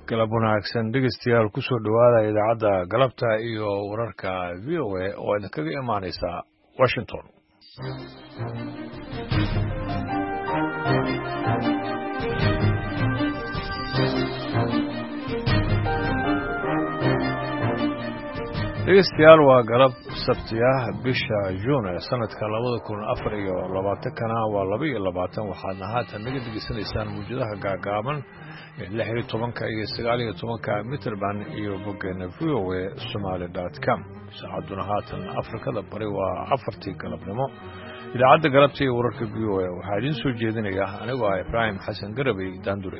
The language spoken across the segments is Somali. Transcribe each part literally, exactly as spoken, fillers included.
galab wanaagsan dhegeystayaal ku soo dhowaada idaacadda galabta iyo wararka v o a oo idinkaga imaanaysa washington dhegeystayaal waa galab sabti ah bisha juun ee sanadka labada kun afar iyo labaatankana waa laba iyo labaatan waxaadna haatan naga degeysanaysaan muujadaha gaagaaban ee lix iyo tobanka iyo sagaal iyo tobanka mitrband iyo boggeena v o a somaali dot com saacadduna haatan afrikada bari waa afartii galabnimo idaacadda galabta iyo wararka v o a waxaa idiin soo jeedinaya anigoo ah ibraahim xasan garabey daandure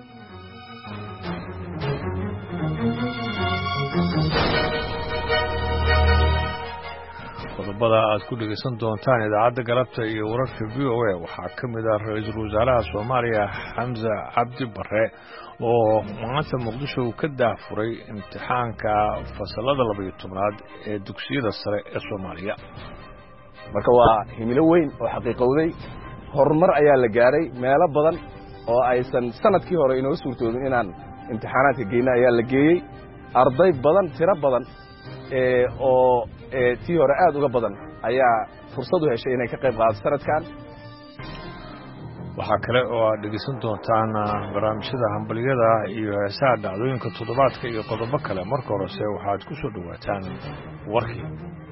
qodobada aad ku dhegaysan doontaan idaacadda galabta iyo wararka v o a waxaa ka mid ah ra-iisul wasaaraha soomaaliya xamse cabdi bare oo maanta muqdisho uu ka daafuray imtixaanka fasalada labaiyo tobnaad ee dugsiyada sare ee soomaaliya marka waa himilo weyn oo xaqiiqowday horumar ayaa la gaaray meelo badan oo aysan sanadkii hore inoo suurtoodin inaan imtixaanaadka geyna ayaa la geeyey arday badan tiro badan oo tii hore aad uga badan ayaa fursad u heshay inay ka qayb qaadato sanadkan waxaa kale oo aad dhegeysan doontaan barnaamijyada hambaliyada iyo heesaha dhacdooyinka toddobaadka iyo qodobo kale marka horese waxaad ku soo dhowaataan warkii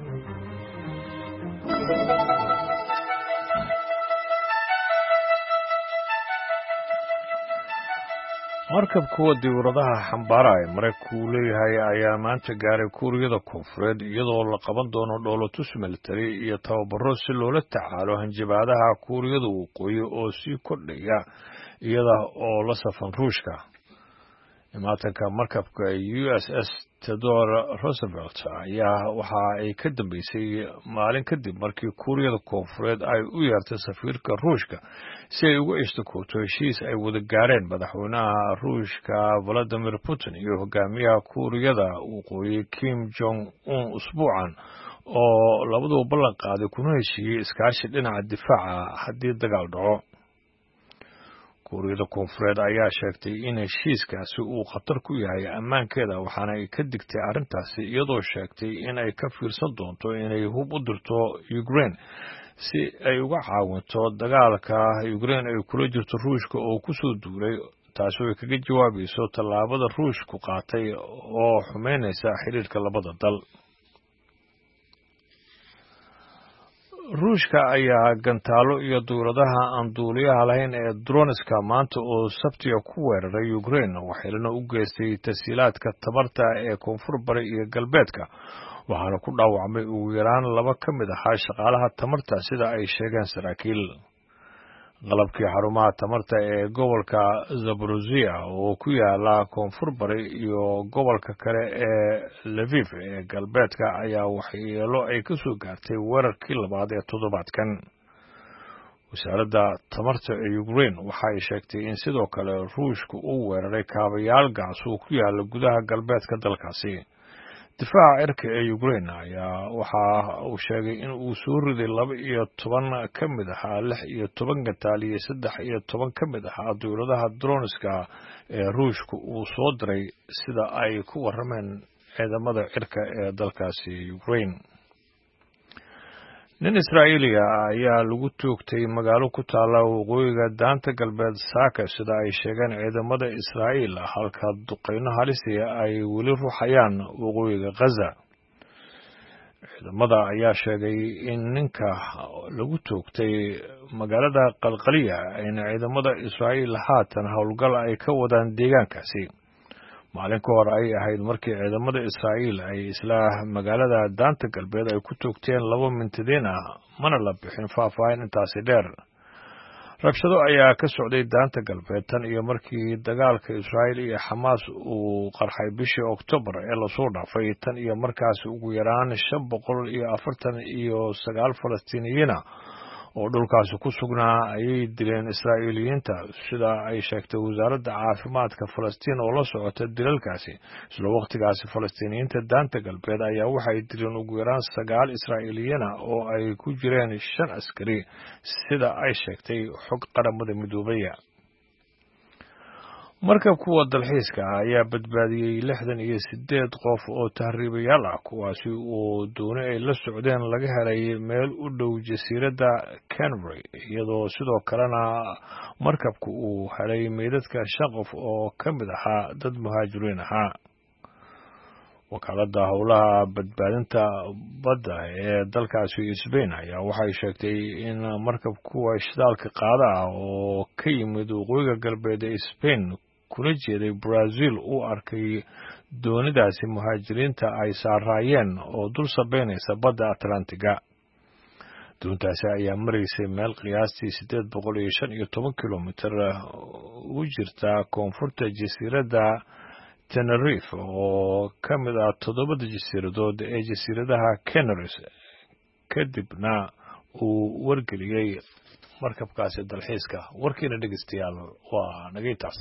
markab kuwa diiwaradaha xambaara ee maraykanku uu leeyahay ayaa maanta gaaray kuuriyada koonfureed iyadoo la qaban doono dhoolotus militari iyo tababaro si loola tacaalo hanjabaadaha kuuriyada waqooyi oo sii kordhaya iyada oo la safan ruushka imaatanka markabka u s s theodore roosevelt ayaa waxa ay ka dambeysay maalin kadib markii kuuriyada koonfureed ay u yeertay safiirka ruushka si ay uga ishtakooto heshiis ay wada gaareen madaxweynaha ruushka valadimir putin iyo hogaamiyaha kuuriyada waqooyi kim jong un usbuucan oo labaduba ballan qaaday kuna heshiiyey iskaashi dhinaca difaaca haddii dagaal dhaco kuuriyada koonfureed ayaa sheegtay in heshiiskaasi uu khatar ku yahay ammaankeeda waxaana ay ka digtay arrintaasi iyadoo sheegtay in ay ka fiirsan doonto inay hub u dirto ukraine si ay uga caawinto dagaalka ukraine ay kula jirto ruushka oo ku soo duulay taasoo ay kaga jawaabayso tallaabada ruushku qaatay oo xumeynaysa xiriirka labada dal ruushka ayaa gantaalo iyo dowladaha aan duuliyaha lahayn ee droniska maanta oo sabtiga ku weeraray ukraine waxaylana u geystay tasiilaadka tabarta ee koonfur bari iyo galbeedka waxaana ku dhaawacmay ugu yaraan laba ka mid ahaa shaqaalaha tamarta sida ay sheegeen saraakiil qalabkii xarumaha tamarta ee gobolka zaborozia oo ku yaala koonfur bari iyo gobolka kale ee lviv ee galbeedka ayaa waxyeelo ay ka soo gaartay weerarkii labaad ee toddobaadkan wasaaradda tamarta ee ukraine waxa ay sheegtay in sidoo kale ruushka uu weeraray kaabayaal gaas oo ku yaala gudaha galbeedka dalkaasi difaaca cirka ee ukraine ayaa waxa uu sheegay in uu soo riday laba iyo toban ka mid ahaa lix iyo toban gantaal iyo saddex iyo toban ka mid ahaa dowladaha droniska ee ruushka uu soo diray sida ay ku warrameen ciidamada cirka ee dalkaasi ukraine nin israa'iiliya ayaa lagu toogtay magaalo ku taalla waqooyiga daanta galbeed saaka sida ay sheegeen ciidamada israa'iil halka duqeyno halisia ay weli ruuxayaan waqooyiga ghaza ciidamada ayaa sheegay in ninka lagu toogtay magaalada qalqaliya ayna ciidamada israa'iil haatan howlgal ay ka wadaan deegaankaasi maalin ka hor ay ahayd markii ciidamada israa'iil ay isla magaalada daanta galbeed ay ku toogteen laba mintadiin ah mana la bixin faahfaahin intaasi dheer rabshado ayaa ka socday daanta galbeed tan iyo markii dagaalka israa'iil iyo xamaas uu qarxay bishii oktoobar ee lasoo dhaafay tan iyo markaasi ugu yaraan shan boqol iyo afartan iyo sagaal falastiiniyiina oo dhulkaasi ku sugnaa ayay dileen israa'iiliyiinta sida ay sheegtay wasaaradda caafimaadka falastiin oo la socota dilalkaasi isla waqtigaasi falastiiniyiinta daanta galbeed ayaa waxay dileen ugu yaraan sagaal israa'iiliyiina oo ay ku jireen shan askari sida ay sheegtay xog qaramada midoobaya markab kuwa dalxiiska ah ayaa badbaadiyey lixdan iyo sideed qof oo tahriibayaal ah kuwaasi oo dooni ay la socdeen laga helay meel u dhow jasiiradda Canary iyadoo sidoo kalena markabku uu helay meydadka shan qof oo ka mid ahaa dad muhaajiriin ahaa. wakaaladda howlaha badbaadinta badda ee dalkaasi Spain ayaa waxay sheegtay in markab kuwa shidaalka qaada ah oo ka yimid waqooyiga galbeed ee Spain kuna jeeday Brazil uu arkay doonidaasi muhaajiriinta ay saaraayeen oo dul sabeynaysa badda Atlantiga. doontaasi ayaa maraysay meel qiyaastii sideed boqol iyo shan iyo toban kilomitir u jirta koonfurta jasiiradda Tenerife oo ka mid ah toddobada jasiiradood ee jasiiradaha Canaries kadibna uu wargeliyey markabkaasi dalxiiska. warkiina dhegeystayaal waa nagaytaas.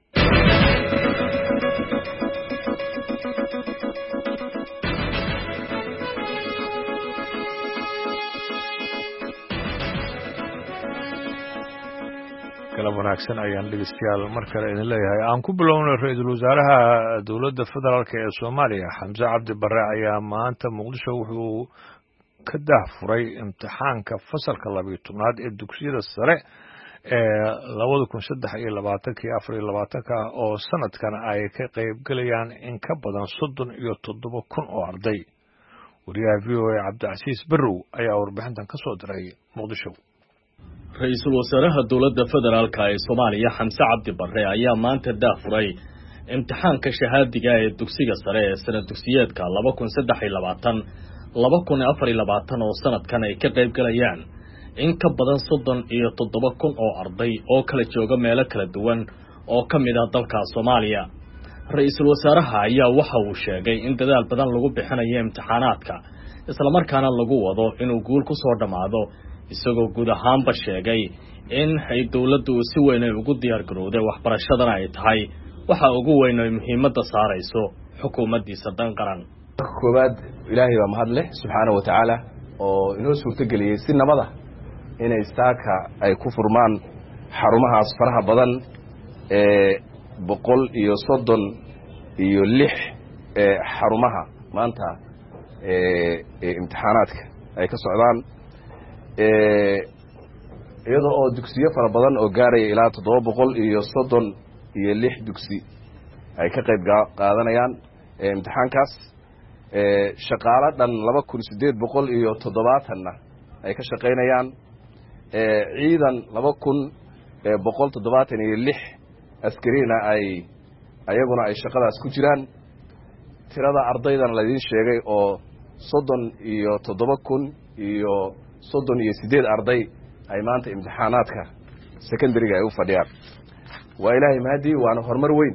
kala wanaagsan ayaan dhegeystayaal mar kale idin leeyahay. aan ku bilownay ra-iisul wasaaraha dowladda federaalk ee Soomaaliya Xamse Cabdi Barre ayaa maanta Muqdisho wuxuu ka daahfuray imtixaanka fasalka laba iyo tobnaad ee dugsiyada sare ee labada kun saddex iyo labaatanka iyo afar iyo labaatanka oo sanadkan ay ka qayb galayaan in ka badan soddon iyo toddoba kun oo arday. wariyaha V O A Cabdicasiis Barrow ayaa warbixintan ka soo diray Muqdisho. ra-iisul wasaaraha dowladda federaalka ee Soomaaliya Xamse Cabdi Barre ayaa maanta daahfuray imtixaanka shahaadiga ee dugsiga sare ee sanad dugsiyeedka laba kun saddex iyo labaatan laba kun afar iyo labaatan oo sanadkan ay ka qayb galayaan in ka badan soddon iyo toddoba kun oo arday oo kala jooga meelo kala duwan oo ka mid ah dalka Soomaaliya. ra-iisul wasaaraha ayaa waxa uu sheegay in dadaal badan lagu bixinayo imtixaanaadka isla markaana lagu wado inuu guul ku soo dhamaado isagoo guud ahaanba sheegay in ay dowladdu si weyn ay ugu diyaar garowday waxbarashadana ay tahay waxa ugu weyn ay muhiimadda saarayso xukuumaddiisa dan qaran. koobaad ilaahay baa mahad leh subxaanahu wa tacaala oo inoo suurtageliyey si nabada inay saaka ay ku furmaan xarumahaas faraha badan ee boqol iyo soddon iyo lix ee xarumaha maanta ee imtixaanaadka ay ka socdaan iyadoo oo dugsiyo fara badan oo gaaraya ilaa toddoba boqol iyo soddon iyo lix dugsi ay ka qayb qaadanayaan imtixaankaas. shaqaalo dhan laba kun siddeed boqol iyo toddobaatanna ay ka shaqaynayaan. ciidan laba kun boqol toddobaatan iyo lix askarina ay ayaguna ay shaqadaas ku jiraan. tirada ardaydan laydin sheegay oo soddon iyo toddoba kun iyo soddon iyo siddeed arday ay maanta imtixaanaadka secondariga ay u fadhiyaan. waa ilaahay mahadii waana horumar weyn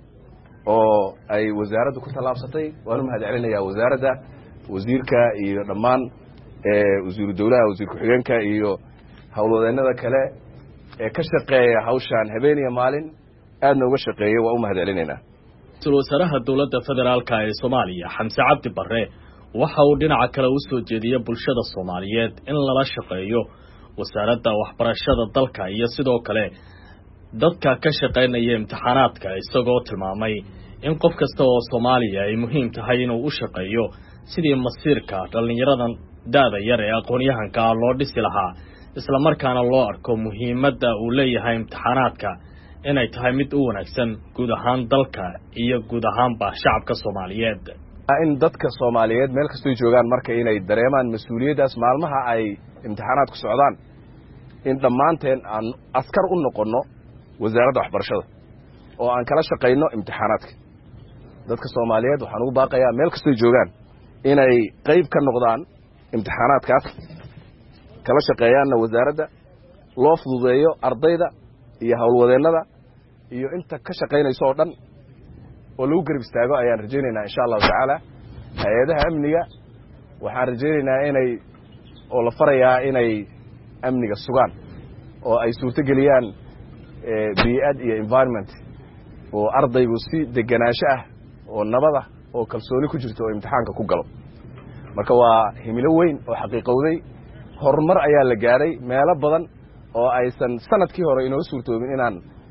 oo ay wasaaraddu ku tallaabsatay. waanu mahad celinayaa wasaaradda, wasiirka iyo dhammaan wasiiru dowlaha, wasiir ku-xigeenka iyo howlwadeennada kale ee ka shaqeeya hawshaan habeen iyo maalin aadna uga shaqeeya. waa u mahad celinaynaa. ra-iisul wasaaraha dowladda federaalka ee Soomaaliya Xamse Cabdi Barre waxa uu dhinaca kale u soo jeediyay bulshada Soomaaliyeed in lala shaqeeyo wasaaradda waxbarashada dalka iyo sidoo kale dadka ka shaqeynaya imtixaanaadka isagoo tilmaamay in qof kasta oo Soomaaliya ay muhiim tahay inuu u shaqeeyo sidii masiirka dhalinyaradan daada yar ee aqoon-yahanka loo dhisi lahaa isla markaana loo arko muhiimadda uu leeyahay imtixaanaadka inay tahay mid u wanaagsan guud ahaan dalka iyo guud ahaanba shacabka Soomaaliyeed. in dadka Soomaaliyeed meel kastoo joogaan marka inay dareemaan mas'uuliyaddaas maalmaha ay imtixaanaadku socdaan in dhammaanteen aan askar u noqonno wasaaradda waxbarashada oo aan kala shaqayno imtixaanaadka. dadka Soomaaliyeed waxaan ugu baaqayaa meel kastoo joogaan inay qayb ka noqdaan imtixaanaadkaas, kala shaqeeyaanna wasaaradda, loo fududeeyo ardayda iyo howlwadeennada iyo inta ka shaqaynayso oo dhan oo lagu garab istaago ayaan rajaynaynaa insha allahu tacaala. hay-adaha amniga waxaan rajaynaynaa inay oo la farayaa inay amniga sugaan oo ay suurtogeliyaan bii'ad iyo environment oo ardaygu si deganaansho ah oo nabada oo kalsooni ku jirto oo imtixaanka ku galo. marka waa himilo weyn oo xaqiiqowday. horumar ayaa la gaaray meelo badan oo aysan sanadkii hore inoo suurtoobin inaan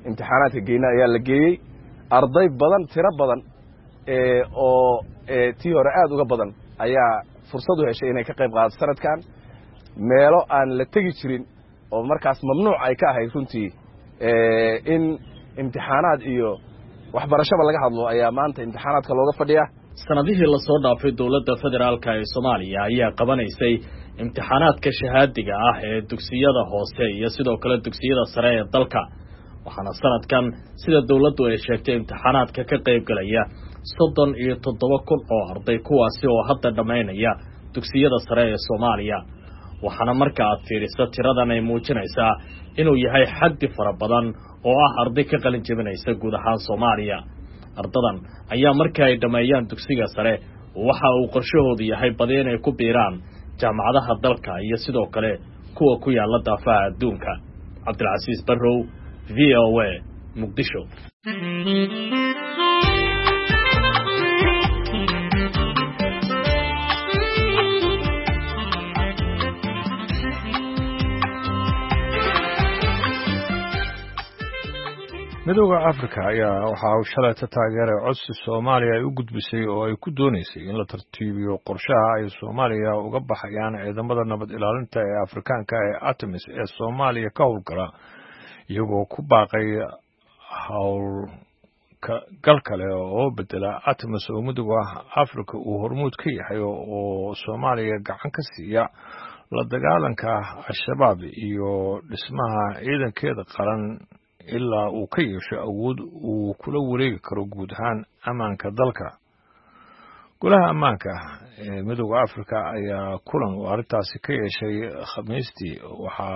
imtixaanaadka geyna ayaa la geeyey arday badan tiro badan oo tii hore aad uga badan ayaa fursad u heshay inay ka qayb qaadato sanadkan meelo aan la tegi jirin oo markaas mamnuuc ay ka ahayd runtii in imtixaanaad iyo waxbarashaba laga hadlo ayaa maanta imtixaanaadka looga fadhiyaa sanadihii la soo dhaafay dowladda federaalka ee Soomaaliya ayaa qabanaysay imtixaanaadka shahaadiga ah ee dugsiyada hoose iyo sidoo kale dugsiyada sare ee dalka waxaana sanadkan sida dowladdu ay sheegtay imtixaanaadka ka qayb galaya soddon iyo toddoba kun oo arday kuwaasi oo hadda dhameynaya dugsiyada sare ee Soomaaliya waxaana marka aad fiiriso tiradan ay muujinaysaa inuu yahay xaddi fara badan oo ah arday ka qalin jebinaysa guud ahaan Soomaaliya ardadan ayaa marka ay dhameeyaan dugsiga sare waxa uu qorshahoodu yahay badi inay ku biiraan jaamacadaha dalka iyo sidoo kale kuwa ku yaala daafaha adduunka Cabdilcasiis Barrow V O A Muqdisho midowga Afrika ayaa waxa uu shalay ka taageeray codsi Soomaaliya ay u gudbisay oo ay ku doonaysay in la tartiibiyo qorshaha ay Soomaaliya uga baxayaan ciidamada nabad ilaalinta ee Afrikaanka ee ATMIS ee Soomaaliya ka howlgala iyagoo ku baaqay hawl gal kale oo bedela ATMIS oo midowga Afrika uu hormuud ka yahay oo Soomaaliya gacan ka siiya la dagaalanka Al-Shabaab iyo dhismaha ciidankeeda qaran ilaa uu ka yeesho awood uu kula wareegi karo guud ahaan ammaanka dalka golaha ammaanka ee midowga Afrika ayaa kulan uu arrintaasi ka yeeshay Khamiistii waxa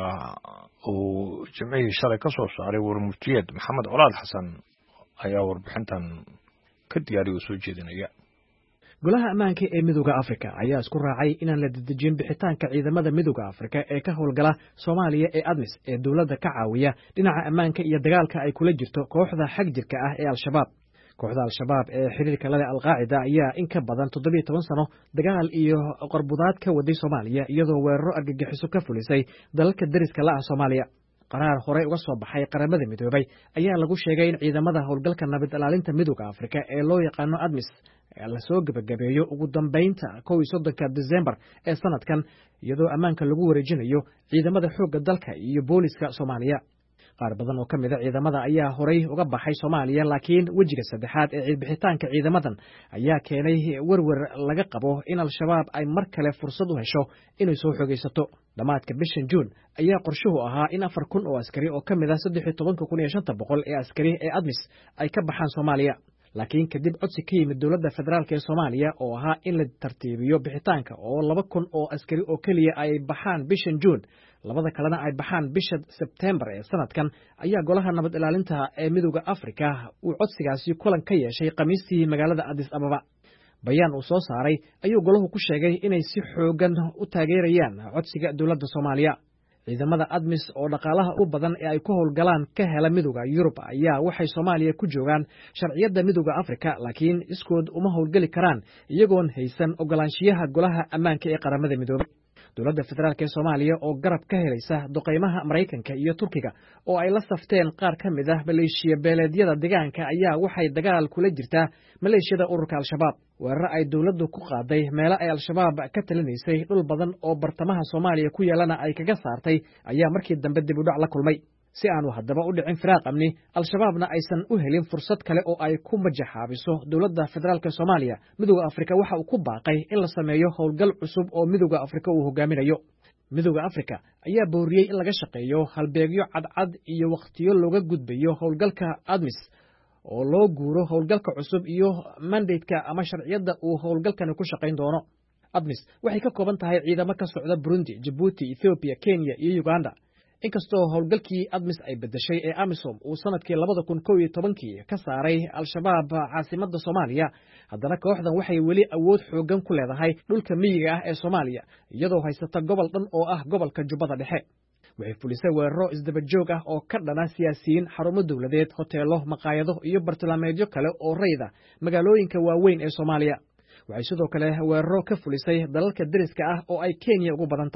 uu jimcihii shalay ka soo saaray warmurtiyeed Maxamed Colaad Xasan ayaa warbixintan ka diyaariyay soo jeedinaya golaha ammaanka ee midowga Afrika ayaa isku raacay inaan la dedejin bixitaanka ciidamada midowga Afrika ee ka howlgala Soomaaliya ee ATMIS ee dawladda ka caawiya dhinaca ammaanka iyo dagaalka ay kula jirto kooxda xagjirka ah ee Al-Shabaab kooxda Al-Shabaab ee xiriirka la leh Al-Qaacida ayaa in ka badan toddoba iyo toban sano dagaal iyo qarbudaad ka waday Soomaaliya iyadoo weeraro argagixiso ka fulisay dalalka dariska la ah Soomaaliya qaraar hore uga soo baxay qaramada midoobay ayaa lagu sheegay in ciidamada howlgalka nabad ilaalinta midowga Afrika ee loo yaqaan ATMIS la soo gabagabeeyo ugu dambeynta kow iyo soddonka December ee sanadkan iyadoo ammaanka lagu wareejinayo ciidamada xoogga dalka iyo booliska Soomaaliya qaar badan oo kamid ah ciidamada ayaa horay uga baxay Soomaaliya laakiin wajiga saddexaad ee bixitaanka ciidamadan ayaa keenay warwar laga qabo in Al-Shabaab ay mar kale fursad u hesho inay soo xogeysato dhamaadka bishan June ayaa qorshuhu ahaa in afar kun oo askari oo kamid ah saddex iyo toban kun iyo shan boqol ee askari ee ATMIS ay ka baxaan Soomaaliya laakiin kadib codsi ka yimid dawladda federaalka ee Soomaaliya oo ahaa in la tartiibiyo bixitaanka oo laba kun oo askari oo kaliya ay baxaan bishan June labada kalena ay baxaan bisha September ee sanadkan ayaa golaha nabad ilaalinta ee midowga Afrika uu codsigaasi kulan ka yeeshay Khamiistii magaalada Addis Ababa bayaan uu soo saaray ayuu golahu ku sheegay inay si xoogan u taageerayaan codsiga dawladda Soomaaliya ciidamada ATMIS oo dhaqaalaha u badan ee ay ku howlgalaan ka hela midowga Yurub ayaa waxay Soomaaliya ku joogaan sharciyada midowga Afrika laakiin iskood uma howlgali karaan iyagoon haysan ogolaanshiyaha golaha ammaanka ee qaramada midoobay dawladda federaalka ee Soomaaliya oo garab ka helaysa duqeymaha Mareykanka iyo Turkiga oo ay la safteen qaar ka mid ah maleeshiya beeleedyada deegaanka ayaa waxay dagaal kula jirtaa maleeshiyada ururka Al-Shabaab weerar ay dawladdu ku qaaday meelo ay Al-Shabaab ka talinaysay dhul badan oo bartamaha Soomaaliya ku yeelana ay kaga saartay ayaa markii dambe dib u dhac la kulmay si aanu haddaba u dhicin firaaq amni Al-Shabaabna aysan u helin fursad kale oo ay ku majaxaabiso dawladda federaalka Soomaaliya midowga Afrika waxa uu ku baaqay in la sameeyo howlgal cusub oo midowga Afrika uu hogaaminayo midowga Afrika ayaa booriyay in laga shaqeeyo halbeegyo cadcad iyo waqtiyo looga gudbayo howlgalka ATMIS oo loo guuro howlgalka cusub iyo mandate-ka ama sharciyada uu howlgalkani ku shaqeyn doono ATMIS waxay ka kooban tahay ciidamo ka socda Burundi, Djibouti, Ethiopia, Kenya iyo Uganda inkastoo howlgalkii ATMIS ay bedeshay ee AMISOM uu sanadkii labada kun kow iyo tobankii ka saaray Al-Shabaab caasimada Soomaaliya haddana kooxdan waxay weli awood xoogan ku leedahay dhulka miyiga ah ee Soomaaliya iyadoo haysata gobol dhan oo ah gobolka Jubbada Dhexe waxay fulisay weeraro isdaba joog ah oo ka dhana siyaasiyiin xarumo dawladeed hoteelo maqaayado iyo bartilmaameedyo kale oo rayda magaalooyinka waaweyn ee Soomaaliya waxay sidoo kale weeraro ka fulisay dalalka dariska ah oo ay Kenya ugu badan tahay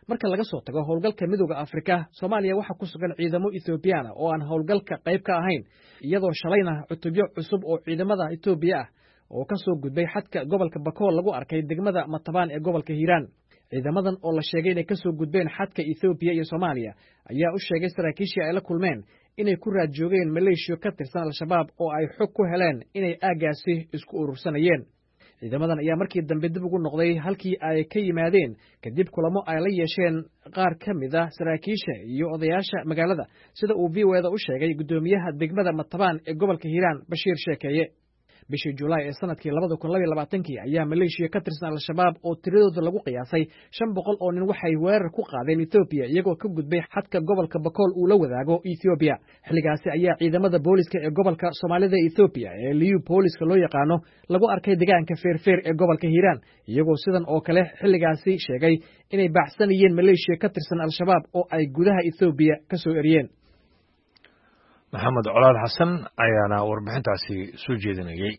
marka laga soo tago howlgalka midowda Afrika Soomaaliya waxa ku sugan ciidamo Ethiopian oo aan howlgalka qayb ka ahayn iyadoo shalayna cutubyo cusub oo ciidamada Ethiopia ah oo ka soo gudbay xadka gobolka Bakool lagu arkay degmada Matabaan ee gobolka Hiiraan ciidamadan oo la sheegay inay ka soo gudbeen xadka Ethiopia iyo Soomaaliya ayaa u sheegay saraakiishii ay la kulmeen inay ku raad joogeen maleeshiyo ka tirsan al-shabaab oo ay xog ku heleen inay aagaasi isku urursanayeen ciidamadan ayaa markii dambe dib ugu noqday halkii ay ka yimaadeen kadib kulamo ay la yeesheen qaar ka mid ah saraakiisha iyo odayaasha magaalada sida uu V O A da u sheegay gudoomiyaha degmada Matabaan ee gobolka Hiiraan Bashiir Sheekeeye bishii July ee sanadkii laba kun iyo laba iyo labaatan ayaa maleeshiya ka tirsan al-shabaab oo tiradooda lagu qiyaasay shan boqol oo nin waxay weerar ku qaadeen Ethiopia iyagoo ka gudbay xadka gobolka Bakool uu la wadaago Ethiopia xilligaasi ayaa ciidamada booliska ee gobolka Soomaalida Ethiopia ee Liyu booliska loo yaqaano lagu arkay deegaanka Feerfeer ee gobolka Hiiraan iyagoo sidan oo kale xilligaasi sheegay inay baxsanayeen maleeshiya ka tirsan al-shabaab oo ay gudaha Ethiopia ka soo eriyeen maxamed colaad xasan ayaana warbixintaasi soo jeedinayay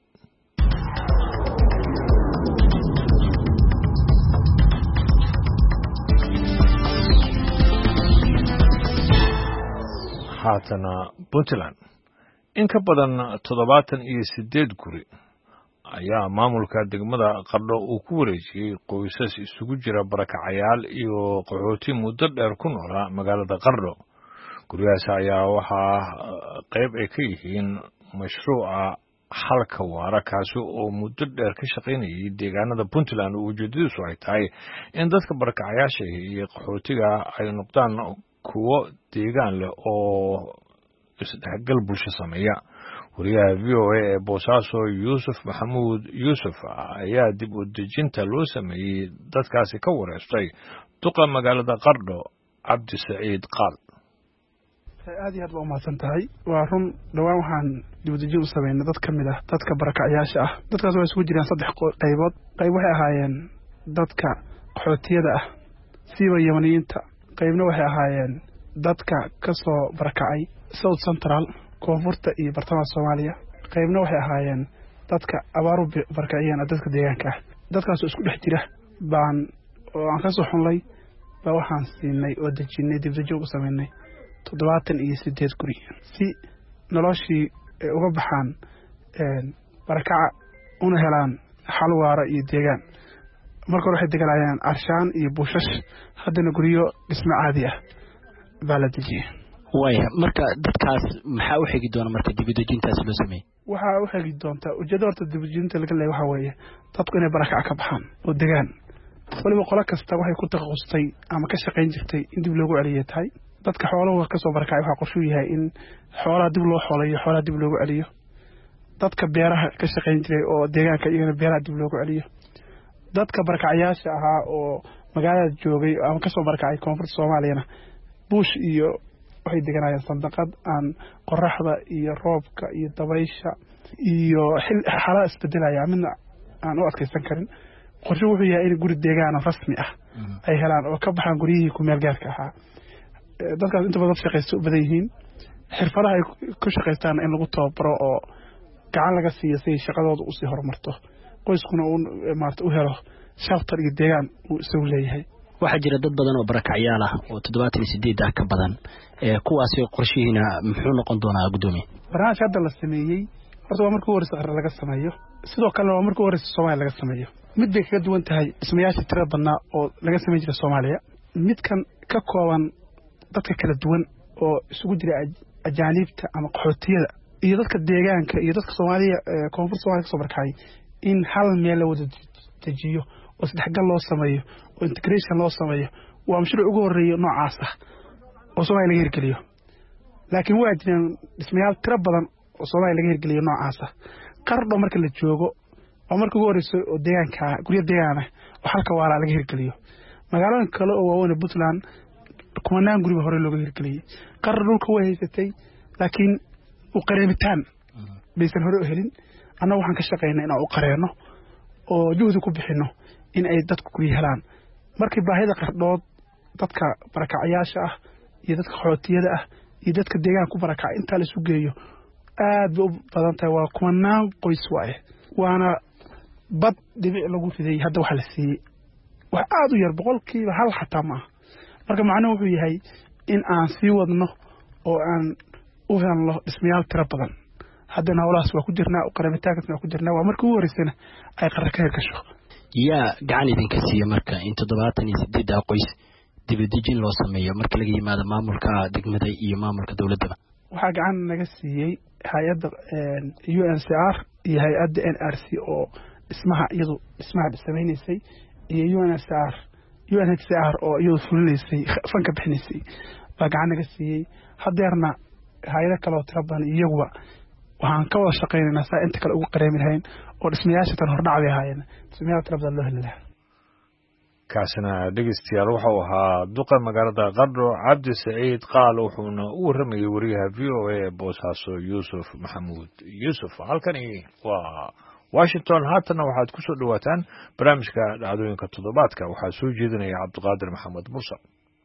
haatana Puntland in ka badan toddobaatan iyo siddeed guri ayaa maamulka degmada Qardho uu ku wareejiyay qoysas isugu jira barakacayaal iyo qaxooti muddo dheer ku noolaa magaalada Qardho guryahaas ayaa waxaa qayb ay ka yihiin mashruuca xalka waara kaasi oo muddo dheer ka shaqaynayay deegaanada Puntland oo ujeedadiisu ay tahay in dadka barakacayaasha iyo qaxootiga ay noqdaan kuwo deegaan leh oo isdhexgal bulsho sameeya wariyaha V O A ee Boosaaso Yuusuf Maxamuud Yuusuf ayaa dib u dejinta loo sameeyey dadkaasi ka wareystay duqa magaalada Qardho Cabdi Saciid Qaal aad iyo aad baa u mahadsan tahay waa run dhawaan waxaan dibadejin u sameynay dad ka mid ah dadka barakacayaasha ah dadkaas waxay isugu jiraan saddex qaybood qayb waxay ahaayeen dadka qaxootiyada ah siiba yamaniyiinta qaybna waxay ahaayeen dadka ka soo barakacay South Central koonfurta iyo bartamaha Soomaaliya qaybna waxay ahaayeen dadka abaaru barakacayeen dadka deegaanka ah dadkaas oo isku dhex jira baan oo aan ka soo xunlay baa waxaan siinay oo dejinay dibadejin u sameynay toddobaatan iyo siddeed guri si noloshii uga baxaan barakaca una helaan xal waara iyo deegaan marka waxay degalayaan arshaan iyo buushash haddana guriyo dhisme caadi ah baa la dejiyay way marka dadkaas maxaa u xigi doona marka dibadejintaas loo sameeyay waxaa u xigi doonta ujeedada horta dibadejinta laga leeyahay waxa weeye dadku inay barakaca ka baxaan oo degaan waliba qolo kasta waxay ku takhasustay ama ka shaqayn jirtay in dib loogu celiyo tahay dadka xoolaha ka soo barakacay waxa qorshu yahay in xoolaha dib loo xoolayo xoolaha dib loogu celiyo dadka beeraha ka shaqayn jiray oo deegaanka iyagana beeraha dib loogu celiyo dadka barakacayaasha ahaa oo magaalada joogay ama ka soo barakacay koonfurta Soomaaliyana buush iyo waxay deganayeen sandaqad aan qoraxda iyo roobka iyo dabaysha iyo xaalada isbedelaya midna aan u adkeysan karin qorshu wuxuu yahay in guri deegaan rasmi ah ay helaan oo ka baxaan guriyihii ku meel gaarka ahaa dadkaas inta badan shaqaysto badan yihiin xirfadaha ay ku shaqaystaan in lagu tababaro oo gacan laga siiyo si shaqadooda u sii horumarto qoyskuna uu maarta u helo shelter iyo deegaan uu isagu leeyahay waxa jira dad badan oo barakacayaal ah oo toddobaatan iyo siddeed ah ka badan ee kuwaasi qorshihiina muxuu noqon doonaa gudoomiye barnaamij hadda la sameeyay horta waa markii hore Qardho laga sameeyo sidoo kale waa markii hore Soomaaliya laga sameeyo mid bay kaga duwan tahay dhismayaasha tirada badnaa oo laga sameeyay jira Soomaaliya midkan ka kooban dadka kala duwan oo isugu jira ajaanibta ama qaxootiyada iyo dadka deegaanka iyo dadka Soomaaliya koonfur Soomaaliya ka soo barakacay in hal meel la wada dejiyo oo isdhexgal loo sameeyo oo integration loo sameeyo waa mashruuc ugu horeeyo noocaas ah oo Soomaaliya laga hirgeliyo laakiin waa jiraan dhismayaal tiro badan oo Soomaaliya laga hirgeliyo noocaas ah Qardho marka la joogo oo markii ugu horeysay oo deegaanka guriga deegaana oo halka waara laga hirgeliyo magaalooyin kale oo waaweyn Puntland kumanaan guriga hore looga hirgeliyay Qardho dhulka way haysatay laakiin u qareemitaan baysan hore u helin annagu waxaan ka shaqeynaa inaan u qareeno oo juhdi ku bixino in ay dadku guri helaan markii baahida Qardhood dadka barakacayaasha ah iyo dadka qaxootiyada ah iyo dadka deegaanka ku barakacay inta la isu geeyo aad u badan tahay waa kumanaan qoys waaye waana bad dhibic lagu riday hadda waxa la siiyay wax aad u yar boqolkiiba hal xataa ma marka macnuhu wuxuu yahay in aan sii wadno oo aan u helno dhismayaal tiro badan haddana howlahaas waa ku jirnaa qaramitaankaas waa ku jirnaa waa markii ugu horeysana ay qarar ka hirgasho yaa gacan idinka siiya marka in toddobaatan iyo sideed qoys dibadejin loo sameeyo marka laga yimaado maamulka degmada iyo maamulka dowladda waxaa gacan naga siiyey hay'adda U N H C R iyo hay'adda N R C oo dhismaha iyadu dhismaha samaynaysay iyo U N H C R U N H C R oo iyadu fulinaysay fanka bixinaysay baa gacan naga siiyey hadeerna hay'ado kale oo tiro badan iyaguba waxaan ka wada shaqaynaynaa saa inta kale ugu qareemi lahayn oo dhismayaasha tan hordhacday ahaayeen dhismayaal tiro badan loo heli lahaa kaasina dhegeystayaal wuxuu ahaa duqa magaalada Qardho Cabdi Saciid Qaal wuxuuna u waramayay wariyaha V O A Boosaaso Yuusuf Maxamuud Yuusuf halkani waa Washington haatana waxaad ku soo dhawaataan barnaamijka dhacdooyinka toddobaadka waxaa soo jeedinaya Cabdiqaadir Maxamed Muuse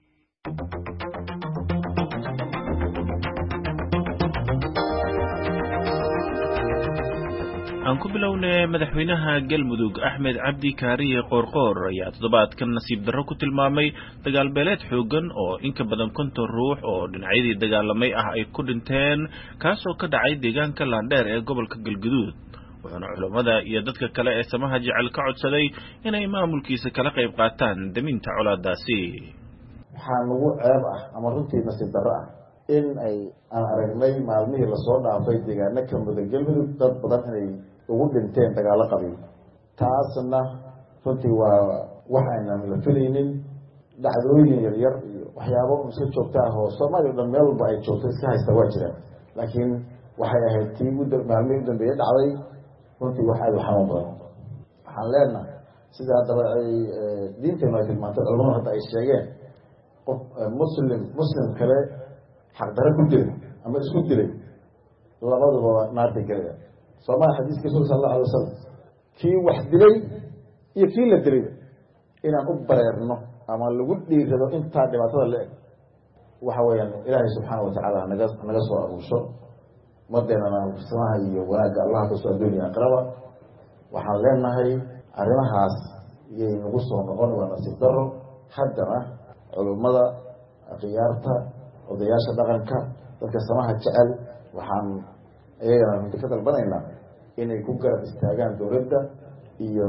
aan ku bilownay madaxweynaha galmudug Axmed Cabdi Kaariye Qoorqoor ayaa toddobaadkan nasiib darro ku tilmaamay dagaal beeleed xoogan oo in ka badan konton ruux oo dhinacyadii dagaalamay ah ay ku dhinteen kaasoo ka dhacay deegaanka Laandheer ee gobolka Galgaduud wuxuuna culimada iyo dadka kale ee samaha jecel ka codsaday inay maamulkiisa kala qayb qaataan daminta colaadaasi waxaa nagu ceeb ah ama runtii nasiib darro ah in ay aan aragnay maalmihii lasoo dhaafay deegaano ka mudan galmudug dad badan inay ugu dhinteen dagaalo qabiil taasna runtii waa wax aynaan la filaynin dhacdooyin yaryar iyo waxyaabo iska joogta ah oo Soomaaliya dhan meel walba ay joogto iska haysta waa jiraan laakiin waxay ahayd tii u maalmihii u dambeeyay dhacday runtii wax aad u xanuun badan waxaan leenahay sida haddaba ay diinteenu ay tilmaantay culimadu hadda ay sheegeen qof muslim muslim kale xaqdarro ku dilay ama isku dilay labaduba naarta gelaya Soomaali xadiiska Rasuulka sallallahu alayhi wasallam kii wax dilay iyo kii la dilay inaan u bareerno ama lagu dhiirado inta dhibaatada la eg waxa weeyaan Ilaahay subhanahu wa ta'ala naga naga soo aruusho madeena samaha iyo wanaagga Allah ka soo duuniya qaraba waxaan leenahay arrimahaas iyay nagu soo noqon waa nasiib darro haddana culimada qiyaarta odayaasha dhaqanka dadka samaha jecel waxaan ayagana ka dalbanaynaa inay ku garab istaagaan dowladda iyo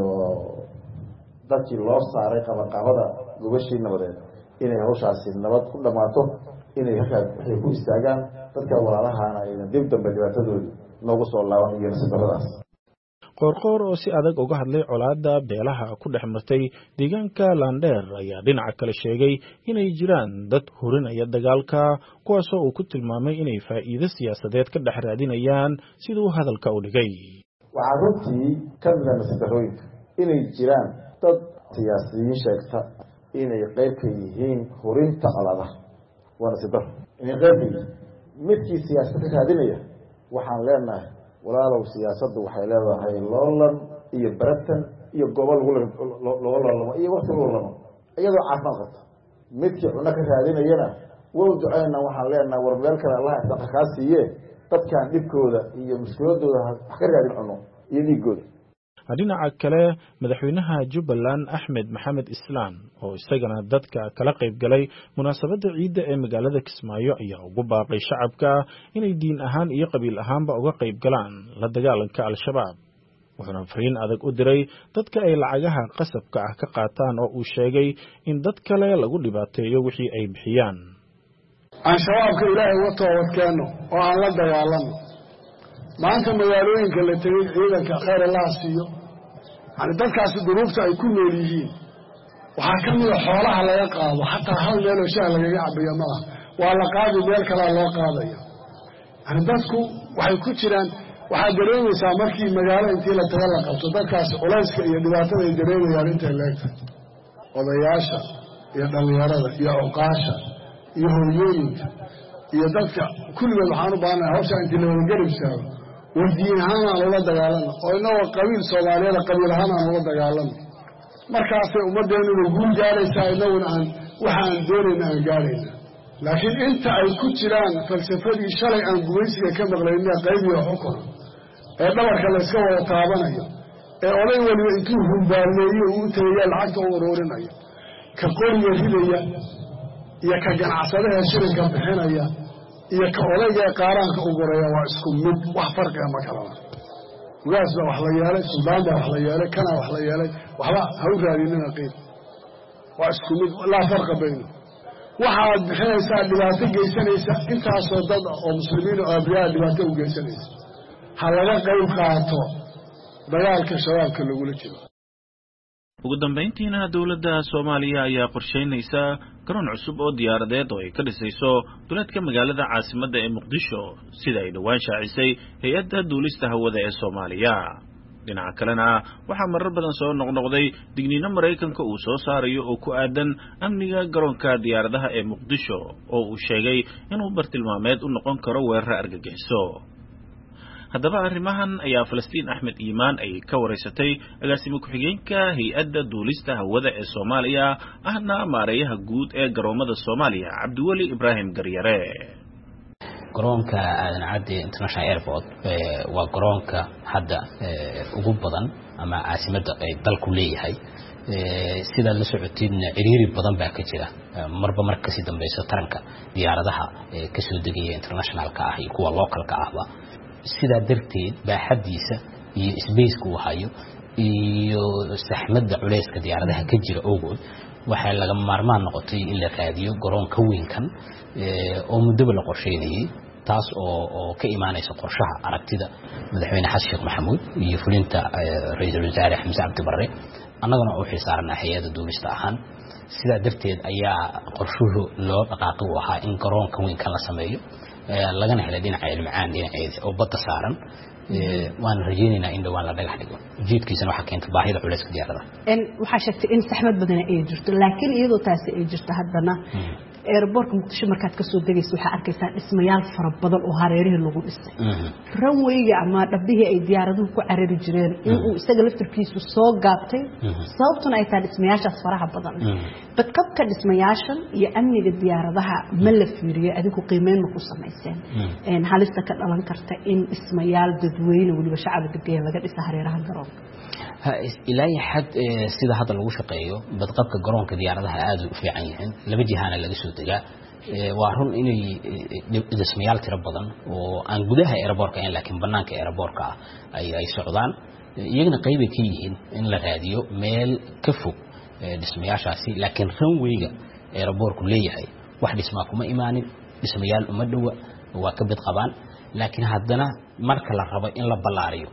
dadkii loo saaray qabaqabada gobashii nabadeed inay hawshaasi nabad ku dhamaato inay halkaa waxay ku istaagaan dadka walaalahana ayna dib dambe dhibaatadooda noogu soo laaban iyo nasibaradaas Qoorqoor oo si adag uga hadlay colaadda beelaha ku dhex martay deegaanka Laandheer ayaa dhinaca kale sheegay inay jiraan dad hurinaya dagaalka kuwaasoo uu ku tilmaamay inay faa'iido siyaasadeed ka dhex raadinayaan siduu hadalka u dhigay waxaa runtii ka mid ah nasibarooyinka inay jiraan dad siyaasiyiin sheegta inay qayb ka yihiin hurinta colaadaha waa nasibar inay qayb ka yihiin midkii siyaasad ka raadinaya waxaan leenahay walaalow siyaasaddu waxay leedahay loolan iyo baratan iyo gobol lagu loolamo iyo waqti lagu loolamo iyadoo caafimaad qabta midkii cunno ka raadinayana wow ducayna waxaan leenahay war meel kale Allah isaqa kaa siiye dadkan dhibkooda iyo mushkiladooda wax ka raadin cunno iyo dhiigooda dhinaca kale madaxweynaha Jubbaland Axmed Maxamed Islaan oo isagana dadka kala qayb galay munaasabada ciidda ee magaalada Kismaayo ayaa ugu baaqay shacabka inay diin ahaan iyo qabiil ahaanba uga qayb galaan la dagaalanka al-shabaab wuxuuna fariin adag u diray dadka ay lacagaha qasabka ah ka qaataan oo uu sheegay in dad kale lagu dhibaateeyo wixii ay bixiyaan aan shabaabka ilaahay uga toobadkeeno oo aan la dagaalano maanta magaalooyinka la tegay ciidanka khayr Allah siiyo yani dadkaasi duruufta ay ku nool yihiin waxaa ka mid a xoolaha laga qaado xataa hal meeloo shaah lagaga cabayo ma aha waa la qaadi meel kalaa loo qaadaya yani dadku waxay ku jiraan waxaad dareemaysaa markii magaalo intii la taga la qabto dadkaasi culayska iyo dhibaatada ay dareemayaan intay leegtahay odayaasha iyo dhallinyarada iyo cuqaasha iyo horyooyinka iyo dadka kulligood waxaan u baahanahay hawsha intii la wada garibsaago wardiin ahaan aan ula dagaalano oo inagoo qabiil Soomaaliyeed qabiil ahaan aan ula dagaalano markaasay ummadeenuna guul gaaraysaa inaguna aan waxaan doonayna aan gaarayna laakiin inta ay ku jiraan falsafadii shalay aan gumaysiga ka maqlayna qaybiyo xukun ee dhabarka la iska wada taabanayo ee oday waliba intuu humbaaleeyo uu tagaya lacagta u ururinayo ka qoriga ridaya iyo ka ganacsadaha shilinka bixinaya iyo ka odayga ee qaaraanka u goraya waa isku mid wax farqiga ma kalana ugaas baa wax la yeelay suldaan baa wax la yeelay kanaa wax la yeelay waxba ha u raadinina qiib waa isku mid laa farqa bayno waxaad bixinaysaa dhibaato geysanaysa intaasoo dad oo muslimiin oo abriyaa dhibaato u geysanaysa ha laga qayb qaato dagaalka shabaabka lagula jiro. ugu dambeyntiina dowladda Soomaaliya ayaa qorsheynaysa garoon cusub oo diyaaradeed oo ay ka dhisayso duleedka magaalada caasimadda ee Muqdisho sida ay dhawaan shaacisay hay'adda duulista hawada ee Soomaaliya. dhinaca kalena waxaa marar badan soo noqnoqday digniino Mareykanka uu soo saarayo oo ku aadan amniga garoonka diyaaradaha ee Muqdisho oo uu sheegay inuu bartilmaameed u noqon karo weerar argagixiso. haddaba arrimahan ayaa Falastiin Axmed Iimaan ay ka wareysatay agaasimo ku-xigeenka hay'adda duulista hawada ee Soomaaliya ahna maareeyaha guud ee garoomada Soomaaliya Cabdiweli Ibraahim Garyare. garoonka aadan cadde international airport waa garoonka hadda ugu badan ama caasimadda ay dalku leeyahay sida la socotidna ciriiri badan baa ka jira marba marka si dambayso taranka diyaaradaha ka soo degaya internationalka ah iyo kuwa localka ahba sida darteed baaxadiisa iyo space-ku uu hayo iyo saxmadda culayska diyaaradaha ka jira ogood waxay laga maarmaan noqotay in la raadiyo garoon ka weynkan oo muddo la qorsheynayay taas oo oo ka imaanaysa qorshaha aragtida madaxweyne xasan sheekh maxamuud iyo fulinta ra'iisul wasaare xamse cabdi barre annaguna oo xisaarna hay'adda duulista ahaan sida darteed ayaa qorshuhu loo dhaqaaqay u ahaa in garoon ka weyn kan la sameeyo lagana helay dhinaca ilmacaan dhinaceeda oo badda saaran waan rajeynaynaa in dhawaan la dhagax dhigo ujeedkiisana waxaa keenta baahida culayska diyaaradaha waxaa sheegtay in saxmad badan ay jirto laakiin iyadoo taasi ay jirto haddana airportka Muqdisho markaad ka soo degayso waxaa arkaysaa dhismayaal fara badan oo hareerihii lagu dhisay runwayga ama dhabihii ay diyaaraduhu ku carari jireen inuu isaga laftirkiisu soo gaabtay sababtuna ay tahay dhismayaashaas faraha badan badqabka dhismayaashan iyo amniga diyaaradaha ma la fiiriyo adigu qiimeyn ma ku samayseen halista ka dhalan karta in dhismayaal dadweyne waliba shacab degan laga dhisa hareeraha garoonka ilaahay xad sida hadda lagu shaqeeyo badqabka garoonka diyaaradaha aad u fiican yihiin laba jihana laga soo degaa waa run inay dhismayaal tiro badan oo aan gudaha airportka in laakiin banaanka airportka ay ay socdaan iyagana qayb ay ka yihiin in la raadiyo meel ka fog dhismayaashaasi laakiin runwayga airportku leeyahay wax dhismaa kuma imaanin dhismayaal uma dhowa waa ka bid qabaan laakiin haddana marka la rabo in la ballaariyo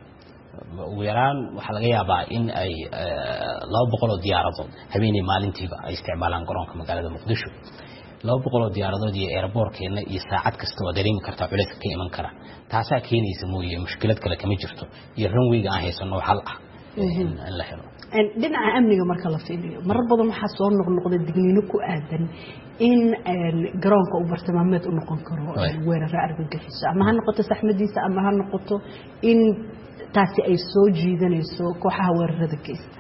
ugu yaraan waxaa laga yaabaa in ay laba boqol oo diyaaradood habeenay maalintiiba ay isticmaalaan garoonka magaalada Muqdisho laba boqol oo diyaaradood iyo airportkeena iyo saacad kasta oo dareemi karta culayska ka iman kara taasaa keenaysa mooyee mushkilad kale kama jirto iyo runwayga aan haysano xal ah in la helo dhinaca amniga marka la fiiriyo marar badan waxaa soo noqnoqday digniino ku aadan in garoonka uu bartilmaameed u noqon karo weerar argagixiso ama ha noqoto saxmadiisa ama ha noqoto in taasi ay soo jiidanayso kooxaha weerarada geysta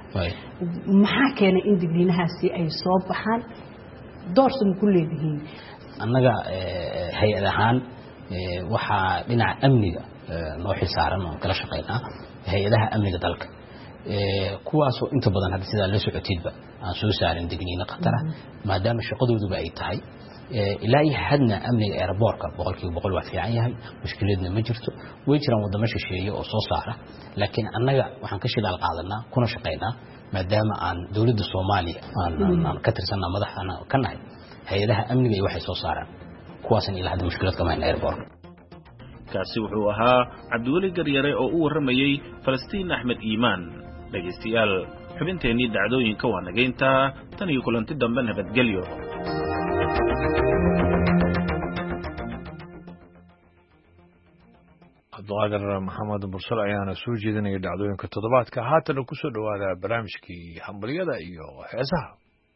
maxaa keenay in digniinahaasi ay soo baxaan doorsan ku leedihiin annaga hay'ad ahaan waxaa dhinaca amniga noo xilsaaran oo kala shaqeynaa hay'adaha amniga dalka kuwaasoo inta badan hadda sidaa la socotiidba aan soo saarin digniino khatara maadaama shaqadooduba ay tahay ilaa iyo hadna amniga airportka boqolkiiba boqol waa fiican yahay mushkiladna ma jirto way jiraan wadamo shisheeye oo soo saara laakiin annaga waxaan ka shidaal qaadanaa kuna shaqeynaa maadaama aan dowladda Soomaaliya aan ka tirsanaa madaxana ka nahay hay'adaha amniga iyo waxay soo saaraan kuwaasan ilaa hadda mushkilad kama hayna airportka kaasi wuxuu ahaa Cabdiweli Garyare oo u waramayay Falastiin Axmed Iimaan dhageystayaal xubinteennii dhacdooyinka waa nageynta tan iyo kulanti dambe nabadgelyo Abdulqaadir Maxamed Mursal ayaana soo jeedinaya dhacdooyinka toddobaadka haatan ku soo dhawaada barnaamijkii hambaliyada iyo heesaha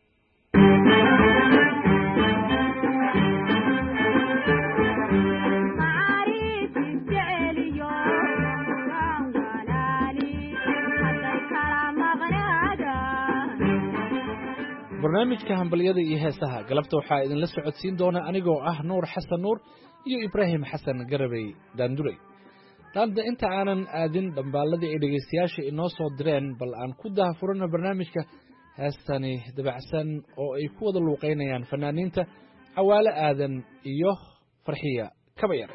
barnaamijka hambaliyada iyo heesaha galabta waxaa idinla socodsiin doona anigoo ah Nuur Xasan Nuur iyo Ibraahim Xasan Garabay Daandulay dalda inta aanan aadin dhambaaladii ay dhageystayaasha inoo soo direen bal aan ku daahfurno barnaamijka heestani dabacsan oo ay ku wada luuqeynayaan fanaaniinta cawaale aadan iyo farxiya kabayare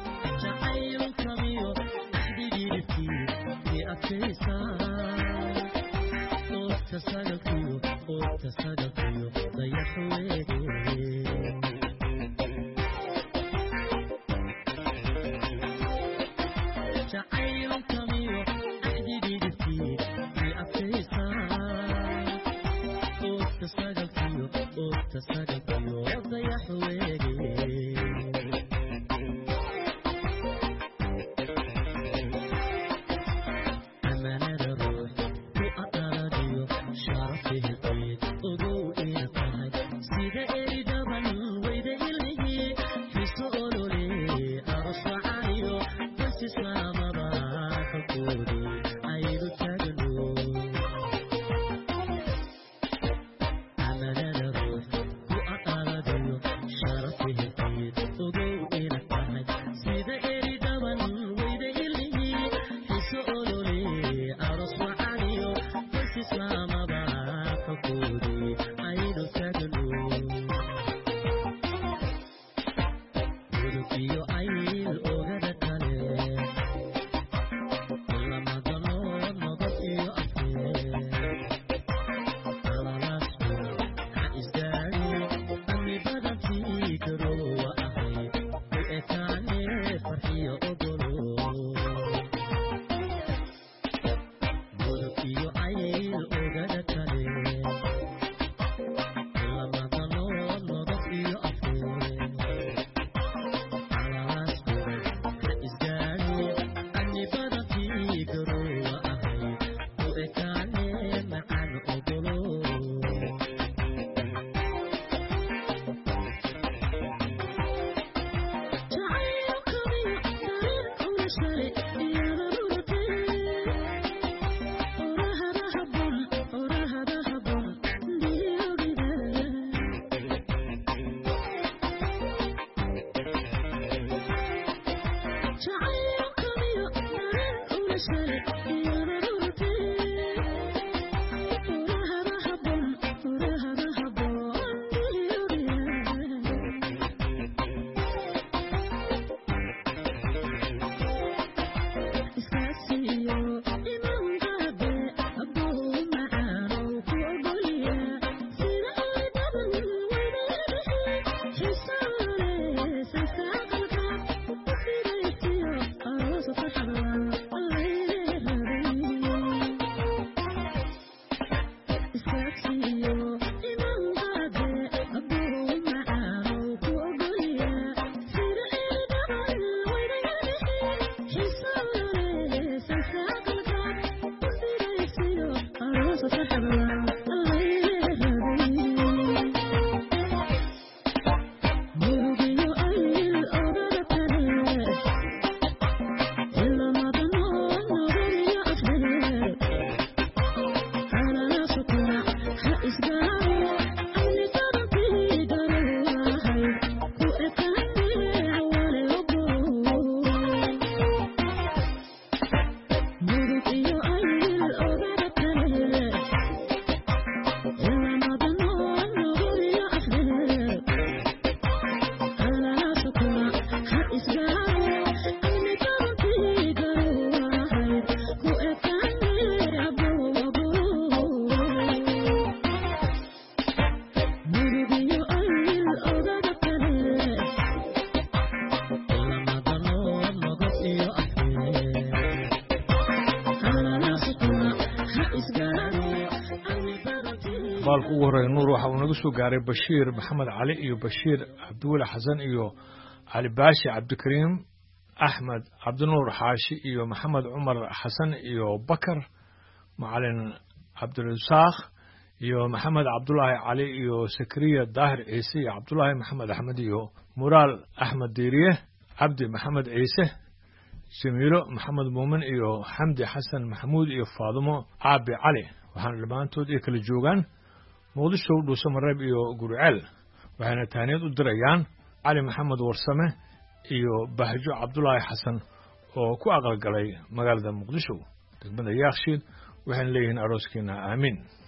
baalku ugu horeeya nuur waxa uu naga soo gaaray bashiir maxamed cali iyo bashiir cabdiweli xasan iyo cali baashi cabdikariim axmed cabdinuur xaashi iyo maxamed cumar xasan iyo bakar macalin cabdirasaaq iyo maxamed cabdulaahi cali iyo sakariya daahir ciise iyo cabdulaahi maxamed axmed iyo muraal axmed diiriye cabdi maxamed ciise samiiro maxamed muumin iyo xamdi xasan maxamuud iyo faadimo caabi cali waxaana dhammaantood ay kala joogaan muqdisho dhuuso mareeb iyo gurceel waxayna taaniyad u dirayaan cali maxamed warsame iyo bahjo cabdulaahi xasan oo ku aqalgalay magaalada muqdisho degmada yaakshiid waxayna leeyihiin arooskiina aamiin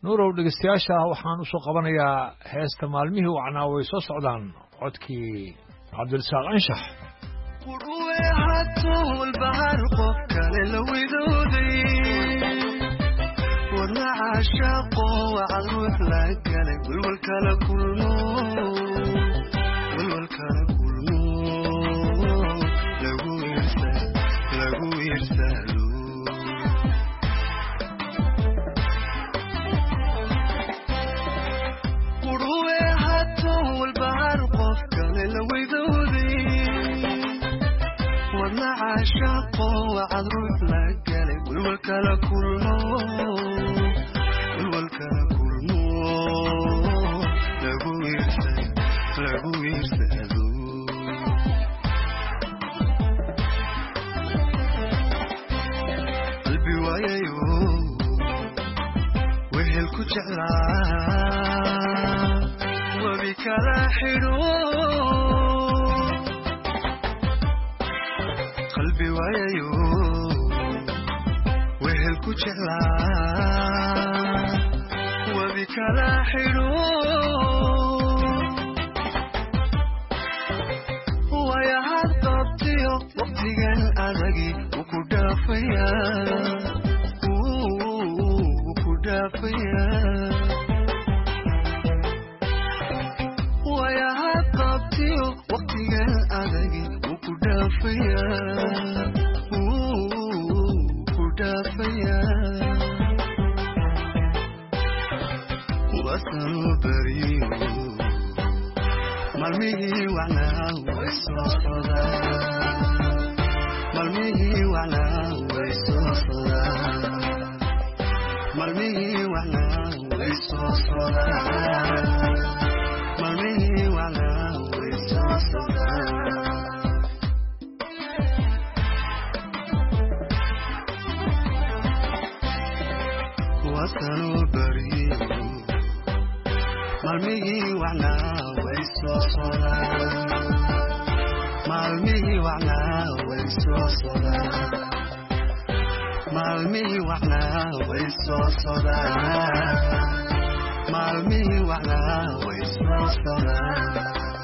nuurow dhegeystayaasha waxaan u soo qabanayaa heesta maalmihii wacnaa way soo socdaan codkii cabdirasaaq anshax quruwe hatul bahar qof kale la widooday wadna caashaqo wacad ruux la galay walwal kala kulmo walwal kala kulmo lagu irsa lagu irsalo quruwe hatul bahar qof kale la widooday wadna caashaqo wacad ruux la galay walwal kala kulmo walwal kala kulmo lagu irsa lagu irsado qalbi waayayo wehel ku jeclaa wabi kala xidho qalbi waayayo wehel ku jeclaa wabi kala xidho wayahaad qabtiyo waqtigan adagi wuu ku dhaafaya wuu ku dhaafaya wayahaad qabtiyo waqtigan adagi wuu ku dhaafaya dafaya wasanu bariyo malmihii wacnaa way soo sodaan malmihii wacnaa way soo sodaan malmihii wacnaa way soo sodaan malmihii wacnaa way soo sodaan wasanu bariyo malmihii wacnaa way soo sodaan malmihii wacnaa way soo sodaan malmihii wacnaa way soo sodaan malmihii wacnaa way soo sodaan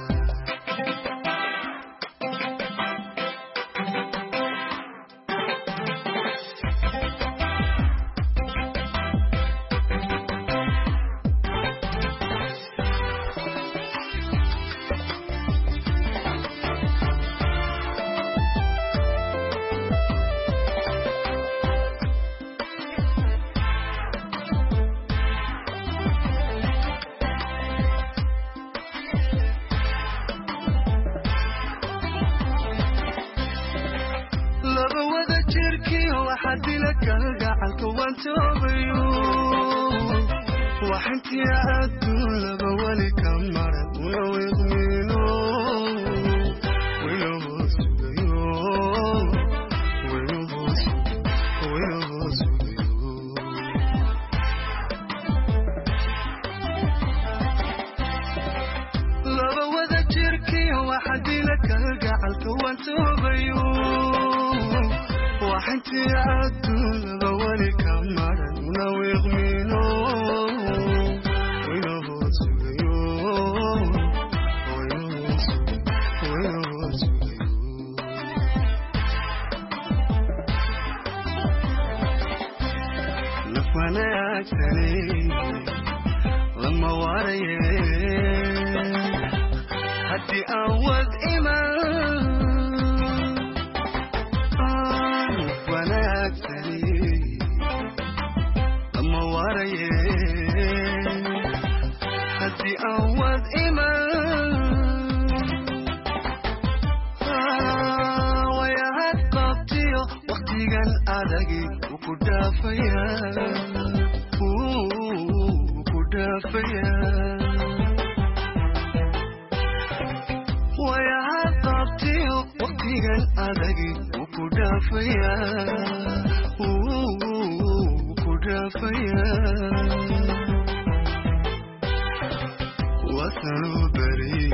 وحنتي أدو لبوالي كمرة ونويض منو وينغوص بيو وينغوص وينغوص بيو لبوالي جيركي وحدي لك القعل كوانتو بيو وحنتي أدو لبوالي كمرة ونويض منو لما واري هدي أود إيمان وانا أكتري لما واري هدي أود إيمان ويا هاد قبطي وقتي كان أدقي وكدافيا دافيا ويا قبتي وقتي كان أدقي وكدافيا وكدافيا وثنو بريو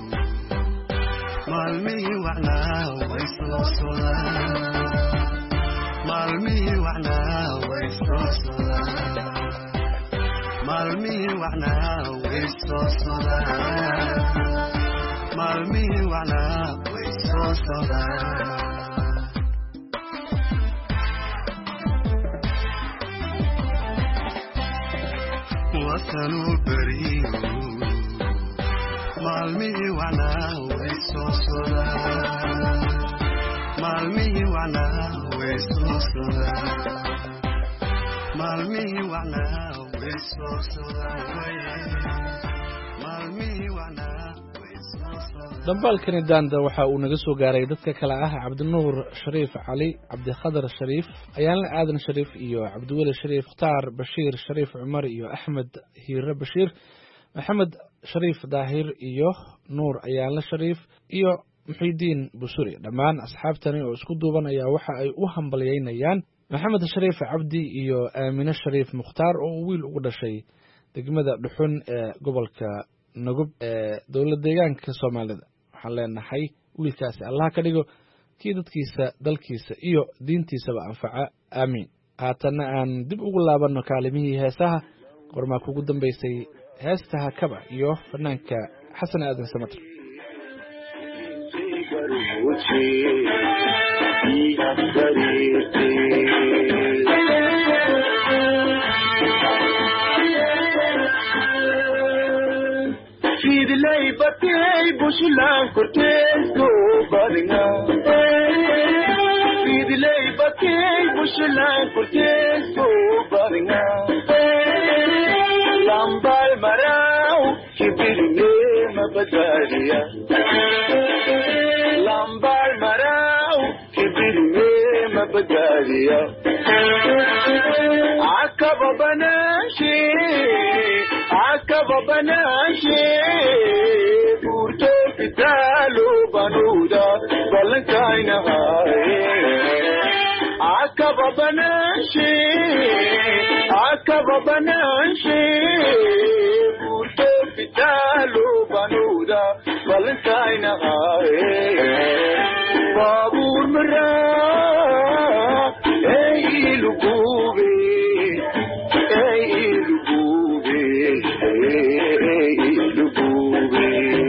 مالمي وعنا ويسو صلاة مالمي وعنا ويسو صلاة maalmihii wacnaa way soo sodaan maalmihii wacnaa way soo sodaan wasanuu beriyo maalmihii wacnaa way soo sodaan maalmihii wacnaa way soo sodaan maalmihii wacnaa way soo sodaan maalmihii wacnaa way soo sodaan dambaalkani daanda waxa uu naga soo gaaray dadka kale ah cabdinuur shariif cali cabdikhadar shariif ayaanle aadan shariif iyo cabdiweli shariif mukhtaar bashiir shariif cumar iyo axmed hiire bashiir maxamed shariif daahir iyo nuur ayaanle shariif iyo muxiidiin busuri dhammaan asxaabtani oo isku duuban ayaa waxa ay u hambalyeynayaan maxamed shariif cabdi iyo aamine shariif mukhtaar oo uu wiil ugu dhashay degmada dhuxun ee gobolka nagub ee dowlad deegaanka soomaalida waxaan leenahay wiilkaasi allah ka dhigo kii dadkiisa dalkiisa iyo diintiisaba anfaca aamiin haatanna aan dib ugu laabanno kaalimihii heesaha qormaa kugu dambaysay heestaha kaba iyo fanaanka xasan aadan samater Fidlay batay bushlan korteesko badna Fidlay batay bushlan korteesko badna Lambal marau kibirne mabadariya Lambal marau kibirne mabadariya Akaba banashi Akaba banashi Burto pitalo banuda Balankaina hai Akaba banashi Akaba banashi Burto pitalo banuda Balankaina hai Babur mara Ei lugube Ei lugube Ei lugube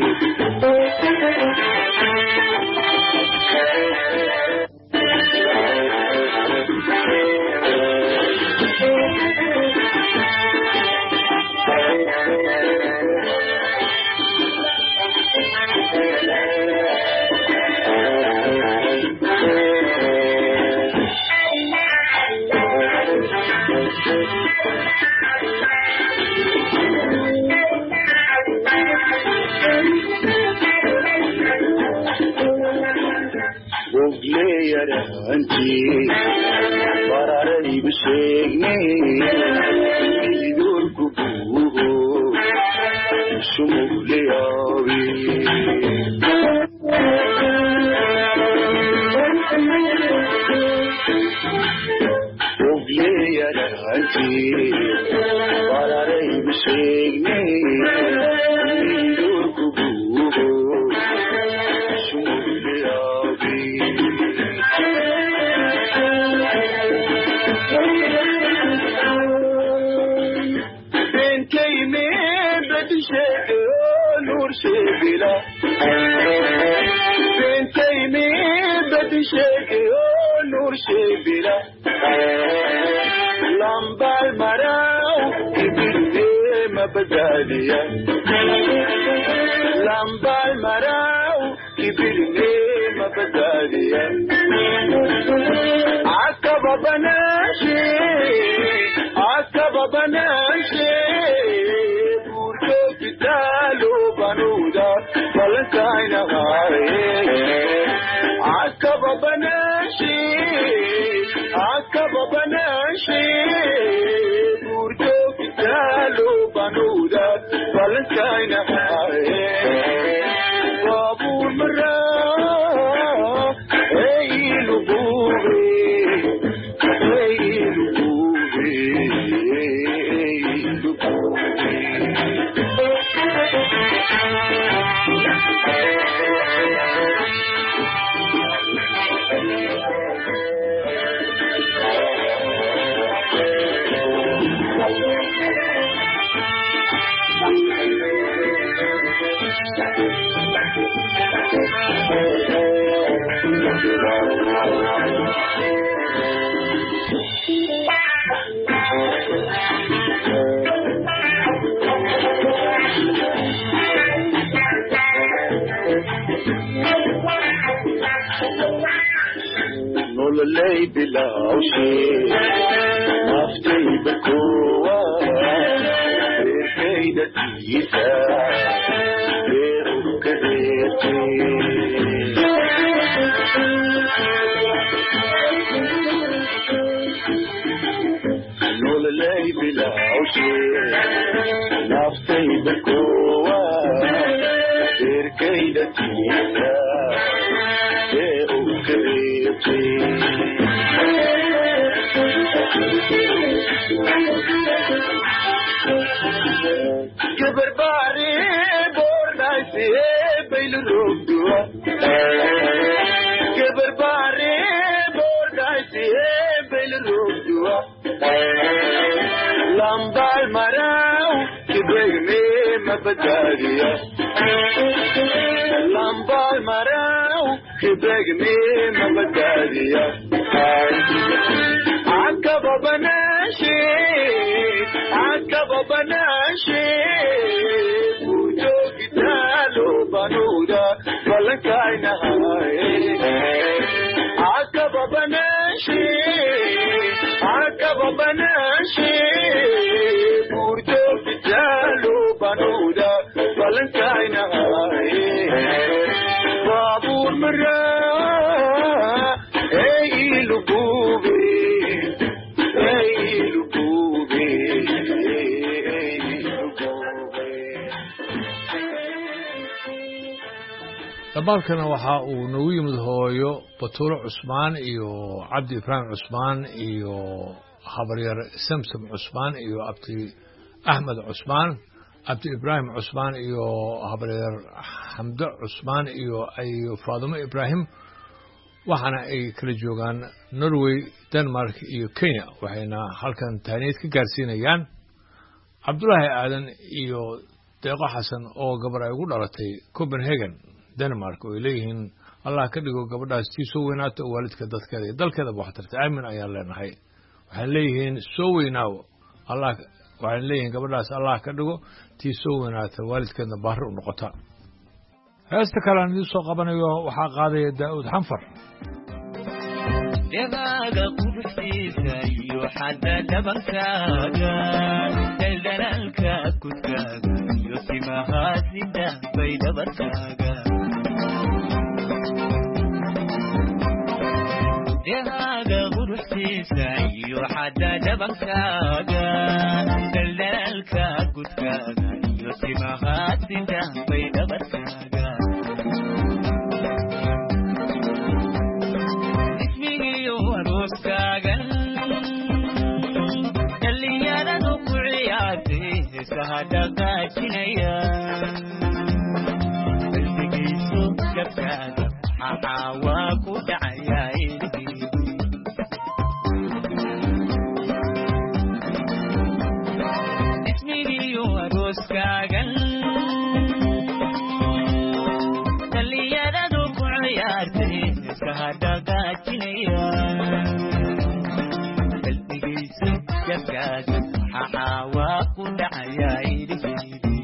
Anti Pararai Bishegni Idur Kubuho Shumuliavi Ogleyara Anti Pararai Bishegni Idur Kubuho Shumuliavi Nur Shebila Bentay me badisheke Nur Shebila Lambal marau Ibirne mabadaliya Lambal marau Ibirne mabadaliya Akaba banashi Akaba banashi Kitalo banuda Balankaina hai Akaba banashi Akaba banashi Burto kitalo banuda Balankaina hai Babur mara Ei lugube Ei lugube Ei lugube نولي بلا شيء نفتي بالقوة كيدة تيسا بيرو كريتي نولي بلا شيء نفتي بالقوة كيدة تيسا بيرو كريتي كبر باري بورنايتي بين الركوع كبر باري بورنايتي بين الركوع لامبا المراو كبرني ما بداريا لامبا المراو كبرني ما بداريا عقب بناشي عقب بناشي وجوك تالو بنودا فلكاينا عقب بناشي عقب بناشي وجوك تالو بنودا فلكاينا بابور مرا اي لبوبي dabaalkana waxa uu nagu yimid hooyo batuulo cusmaan iyo cabdi ibraahim cusmaan iyo habaryar samsam cusmaan iyo abdi axmed cusmaan abdi ibraahim cusmaan iyo habaryar xamdo cusmaan iyo ayo faadumo ibraahim waxaana ay kala joogaan norway denmark iyo kenya waxayna halkan taaniid ka gaarsiinayaan cabdulaahi aadan iyo deeqo xasan oo gabar ay ugu dhalatay copenhagen denmark oo ay leeyihiin allah ka dhigo gabadhaas tii soo weynaato oo waalidka dadkeeda iyo dalkeedaba wax tartay aamin ayaan leenahay waxaan leeyihiin soo weynaaw allah waxaan leeyihiin gabadhaas allah ka dhigo tii soo weynaata waalidkeedna baari u noqota heesta kale aan idiin soo qabanayo waxaa qaadaya daa'uud xanfar degaaga quruxdiisa iyo xadda dhabankaaga daldalaalka kudkaaga iyo timahaasida bay dhabarkaaga degaaga quruxdiisa iyo xadda dhabankaaga daldalaalka kudkaaga iyo timahaasida bay dhabarkaaga dhallinyaradu ku ciyaartay heesaha dhaqaajinaya qalbigiisu gabkaaga xaxaa waa ku dhacayaa ismigiiyo arooskaagan dhallinyaradu ku ciyaartay heesaha dhaqaajinaya jabkaaga xaxaa waa ku dhacayaa idhigeydii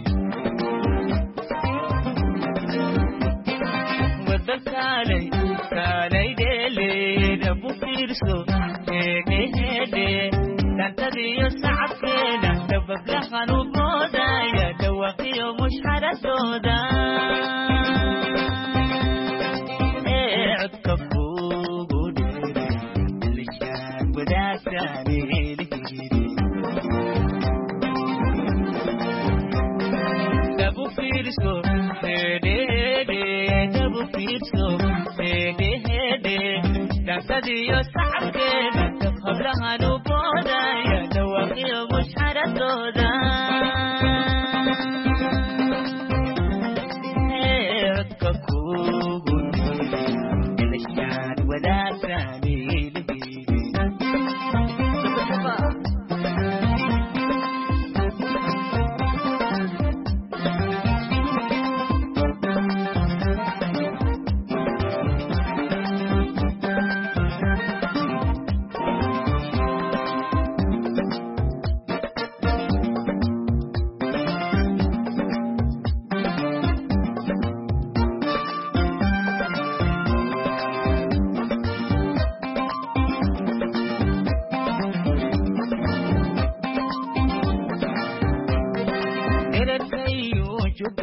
waddankaalay kaalay dheeleeda bu fiirso heedheheedhe dhantadiyo sacabkeeda dabablahan u moodaya dhawaqiyo mushxaradooda ee codka kugu dheere lishaan wadaagtaani dantadiyo sacabkeeda hablahan u boodaya dhawaqiyo mushxaradooda codka kugu ilishaan wadaagtaani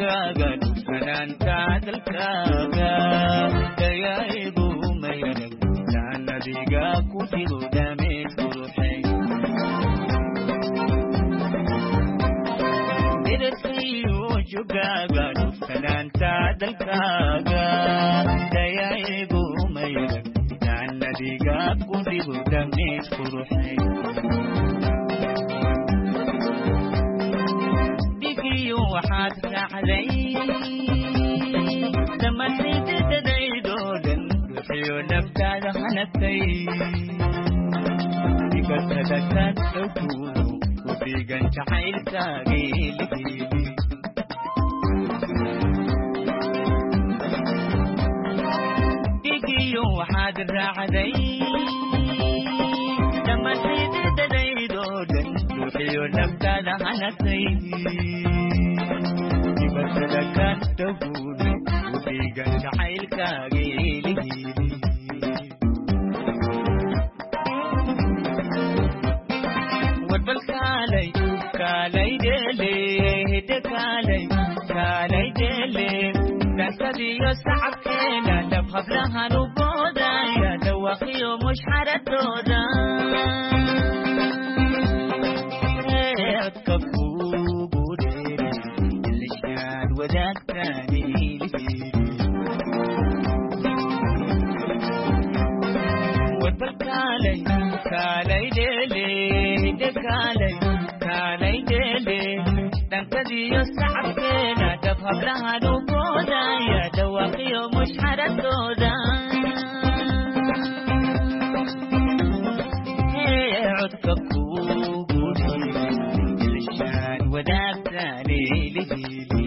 jugaaga dhufanaanta dalkaaga dayaa'igu mayanag jaannadiga ku jiro dhameed quruxay dirasiyo jugaaga dhufanaanta dalkaaga dayaa'igu mayanag jaannadiga ku jiro dhameed quruxay waxaad raacday dhammaantaydadadaydoodan ruuxiyo naftaada hanagtay dibadadakaad xogtuudu ku dhiigan jacaylkaagii lihiili dhigiyo waxaad raacday dhammaantaydadadaydoodan ruuxiyo naftaada hanagtay dibadadakaad xogtuudu ku dhiigan jacaylkaagii lihiili wadbal kaalay kaalay dele hidde kaalay kaalay dele dhankadiyo sacabkeena dhab hablahan u boodaya dhawaqiyo mushxaradooda codka kuugu dheere ilishaad wadaagtaani wadbal kaalay kaalay dele hidde kaalay kaalay dele dhankadiyo sacabkeena dhab hablahan u boodaya dhawaqiyo mushxaradooda codka kuugu dheere ilishaad wadaagtaani lihiili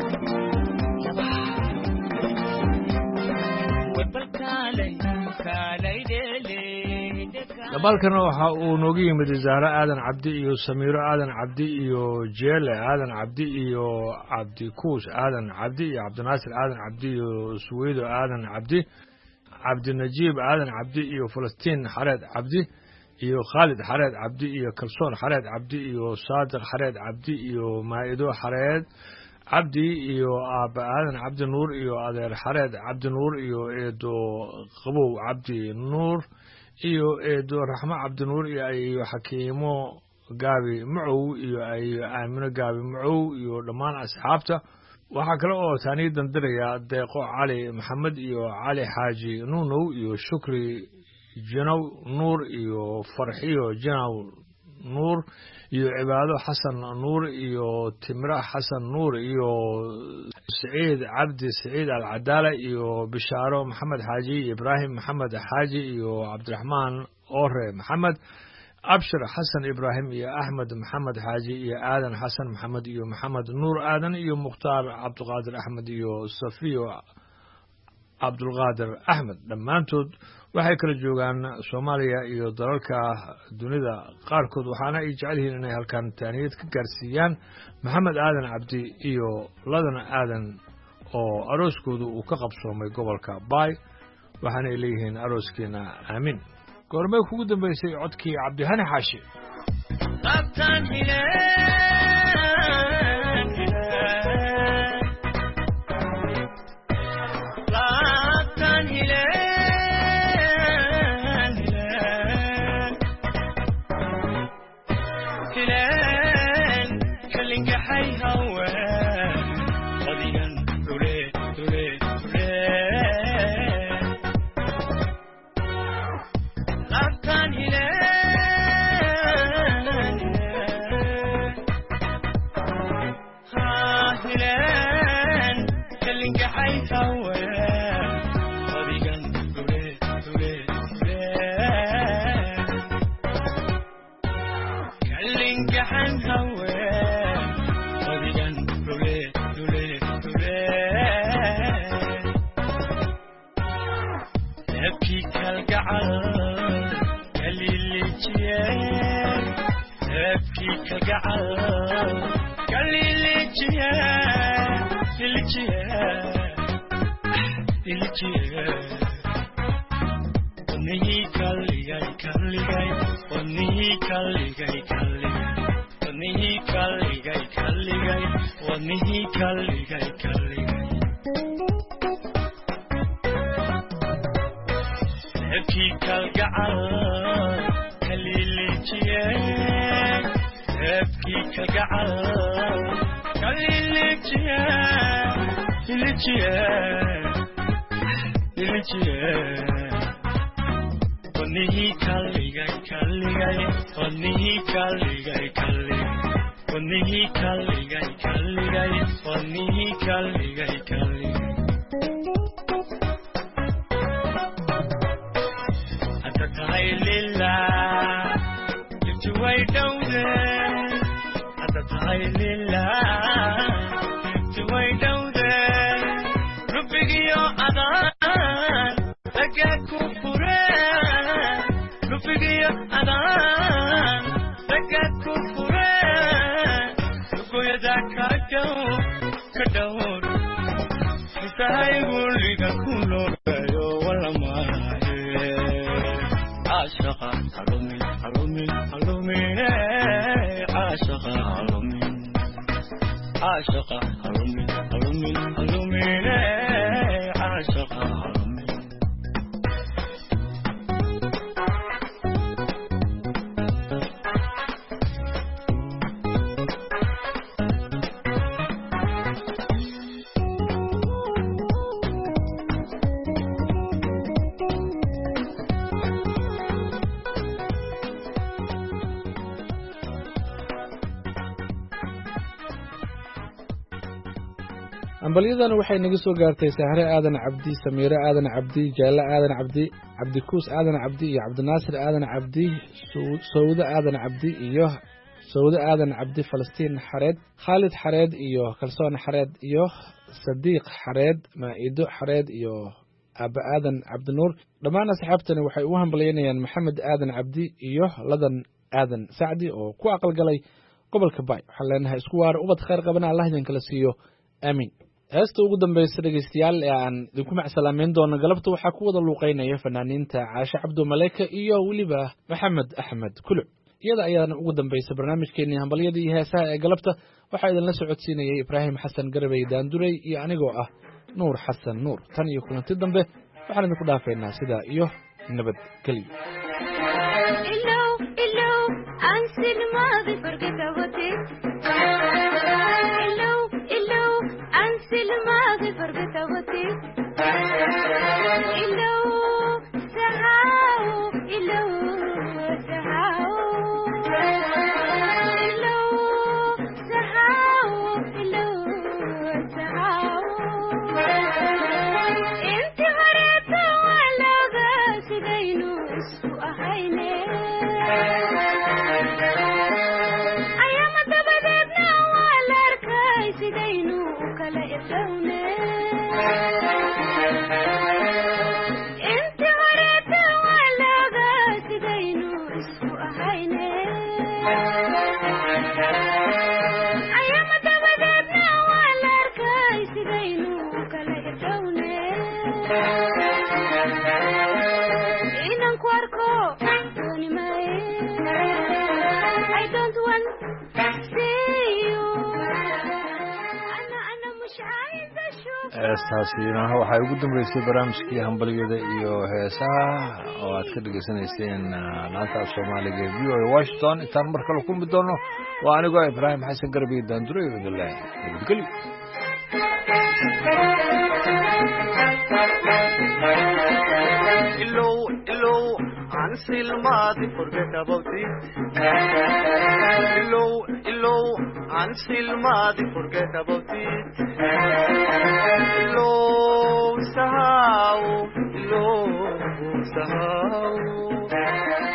wadbal kaalay kaalay dele dabaalkana waxa uu nooga yimid zaare aadan cabdi iyo samiiro aadan cabdi iyo jeele aadan cabdi iyo cabdikuush aadan cabdi iyo cabdinaasir aadan cabdi iyo suweydo aadan cabdi cabdinajiib aadan cabdi iyo falastiin xareed cabdi iyo khaalid xareed cabdi iyo kalsoon xareed cabdi iyo saadiq xareed cabdi iyo maa'ido xareed cabdi iyo aabba aadan cabdi nuur iyo adeer xareed cabdi nuur iyo eedo qabow cabdi nuur iyo eedo raxmo cabdinuur iyo iyo xakiimo gaabi macow iyo iyo aamino gaabi macow iyo dhammaan asxaabta waxaa kale oo taanii dandiraya deeqo cali maxamed iyo cali xaaji nuunow iyo shukri janow nuur iyo farxiyo janow nuur iyo cibaado xasan nuur iyo timra xasan nuur iyo saciid cabdi saciid alcadaala iyo bishaaro maxamed xaaji iyo ibraahim maxamed xaaji iyo cabdiraxmaan ore maxamed abshir xasan ibraahim iyo axmed maxamed xaaji iyo aadan xasan maxamed iyo maxamed nuur aadan iyo mukhtaar cabdiqaadir axmed iyo safiyo cabdulqaadir axmed dhammaantood waxay kala joogaan soomaaliya iyo dalalka dunida qaarkood waxaana ay jecel yihiin inay halkan taaniyad ka gaarsiiyaan maxamed aadan cabdi iyo ladan aadan oo arooskoodu uu ka qabsoomay gobolka baay waxaana ay leeyihiin arooskeena aamin goormay kugu dambaysay codkii cabdihani xaashi Kalligay kalligay kalligay kalligay wadnihii kalligay kalligay nebkii kalgacal kalilijiye nebkii kalgacal kalilijiye lilijiye lilijiye wadnihii kalligay kalligay wadnihii kalligay kalligay wadnihii kalligay kalligay wadnihii kalligay kalligay hadda tahay lilah libti way dhowde hadda tahay lilah libti way dhowde rubbigiyo adaan laga ku fure rubbigiyo adaan laga ku fure lugoyada ka dhow ka dhowr intahay guriga ku noogayo wala maahe caashaqa halumin halumin halumin caashaqa halumin caashaqa halumin halumin halumin caashaqa halumin ambalyadan waxay naga soo gaartay sahre aadan cabdi samiire aadan cabdi jaalle aadan cabdi cabdikuus aadan cabdi iyo cabdinaasir aadan cabdi sawde aadan cabdi iyo sawde aadan cabdi falastiin xareed khaalid xareed iyo kalsoon xareed iyo sadiiq xareed maa'ido xareed iyo aaba aadan cabdinuur dhammaan asxaabtani waxay ugu hambalyaynayaan maxamed aadan cabdi iyo ladan aadan sacdi oo ku aqalgalay gobolka baay waxaan leenahay isku waara ubad khayr qabana allah idin kala siiyo aamiin heesta ugu dambaysa dhegaystayaal ee aan idinku macsalaameyn doono galabta waxaa ku wada luuqeynaya fanaaniinta caashe cabdu maleyka iyo weliba maxamed axmed kuluc iyada ayaana ugu dambaysa barnaamijkeenii hambalyada iyo heesaha ee galabta waxaa idinla socodsiinayay ibraahim xasan garabey daanduray iyo anigoo ah nuur xasan nuur tan iyo kulanti dambe waxaan idinku dhaafaynaa sidaa iyo nabadgelyo الماضي فرقت وتي إلو سهاو إلو سهاو إلو سهاو إلو سهاو انت غريت ولا غاس دينو اسكو أهيني أيام تبدتنا ولا ركايس دينو كلا يفهمني انت وريت ولا غاس دينو اسكو أهيني أيام تبدتنا ولا ركايس دينو كلا يفهمني إنن كواركو دوني ماي I don't want to see you heestaasina waxay ugu dambeysay barnaamijkii hambalyada iyo heesaha oo aad ka dhegaysanayseen laanta af soomaaliga ee v o a washington intaan mar kale kulmi doono waa anigoo ibraahim xasan garbiy daanduray wadallahi nabadgelyo ilow ilow ansi الماضي forget about it ilow ilow ansi الماضي forget about it ilow sahaw ilow sahaw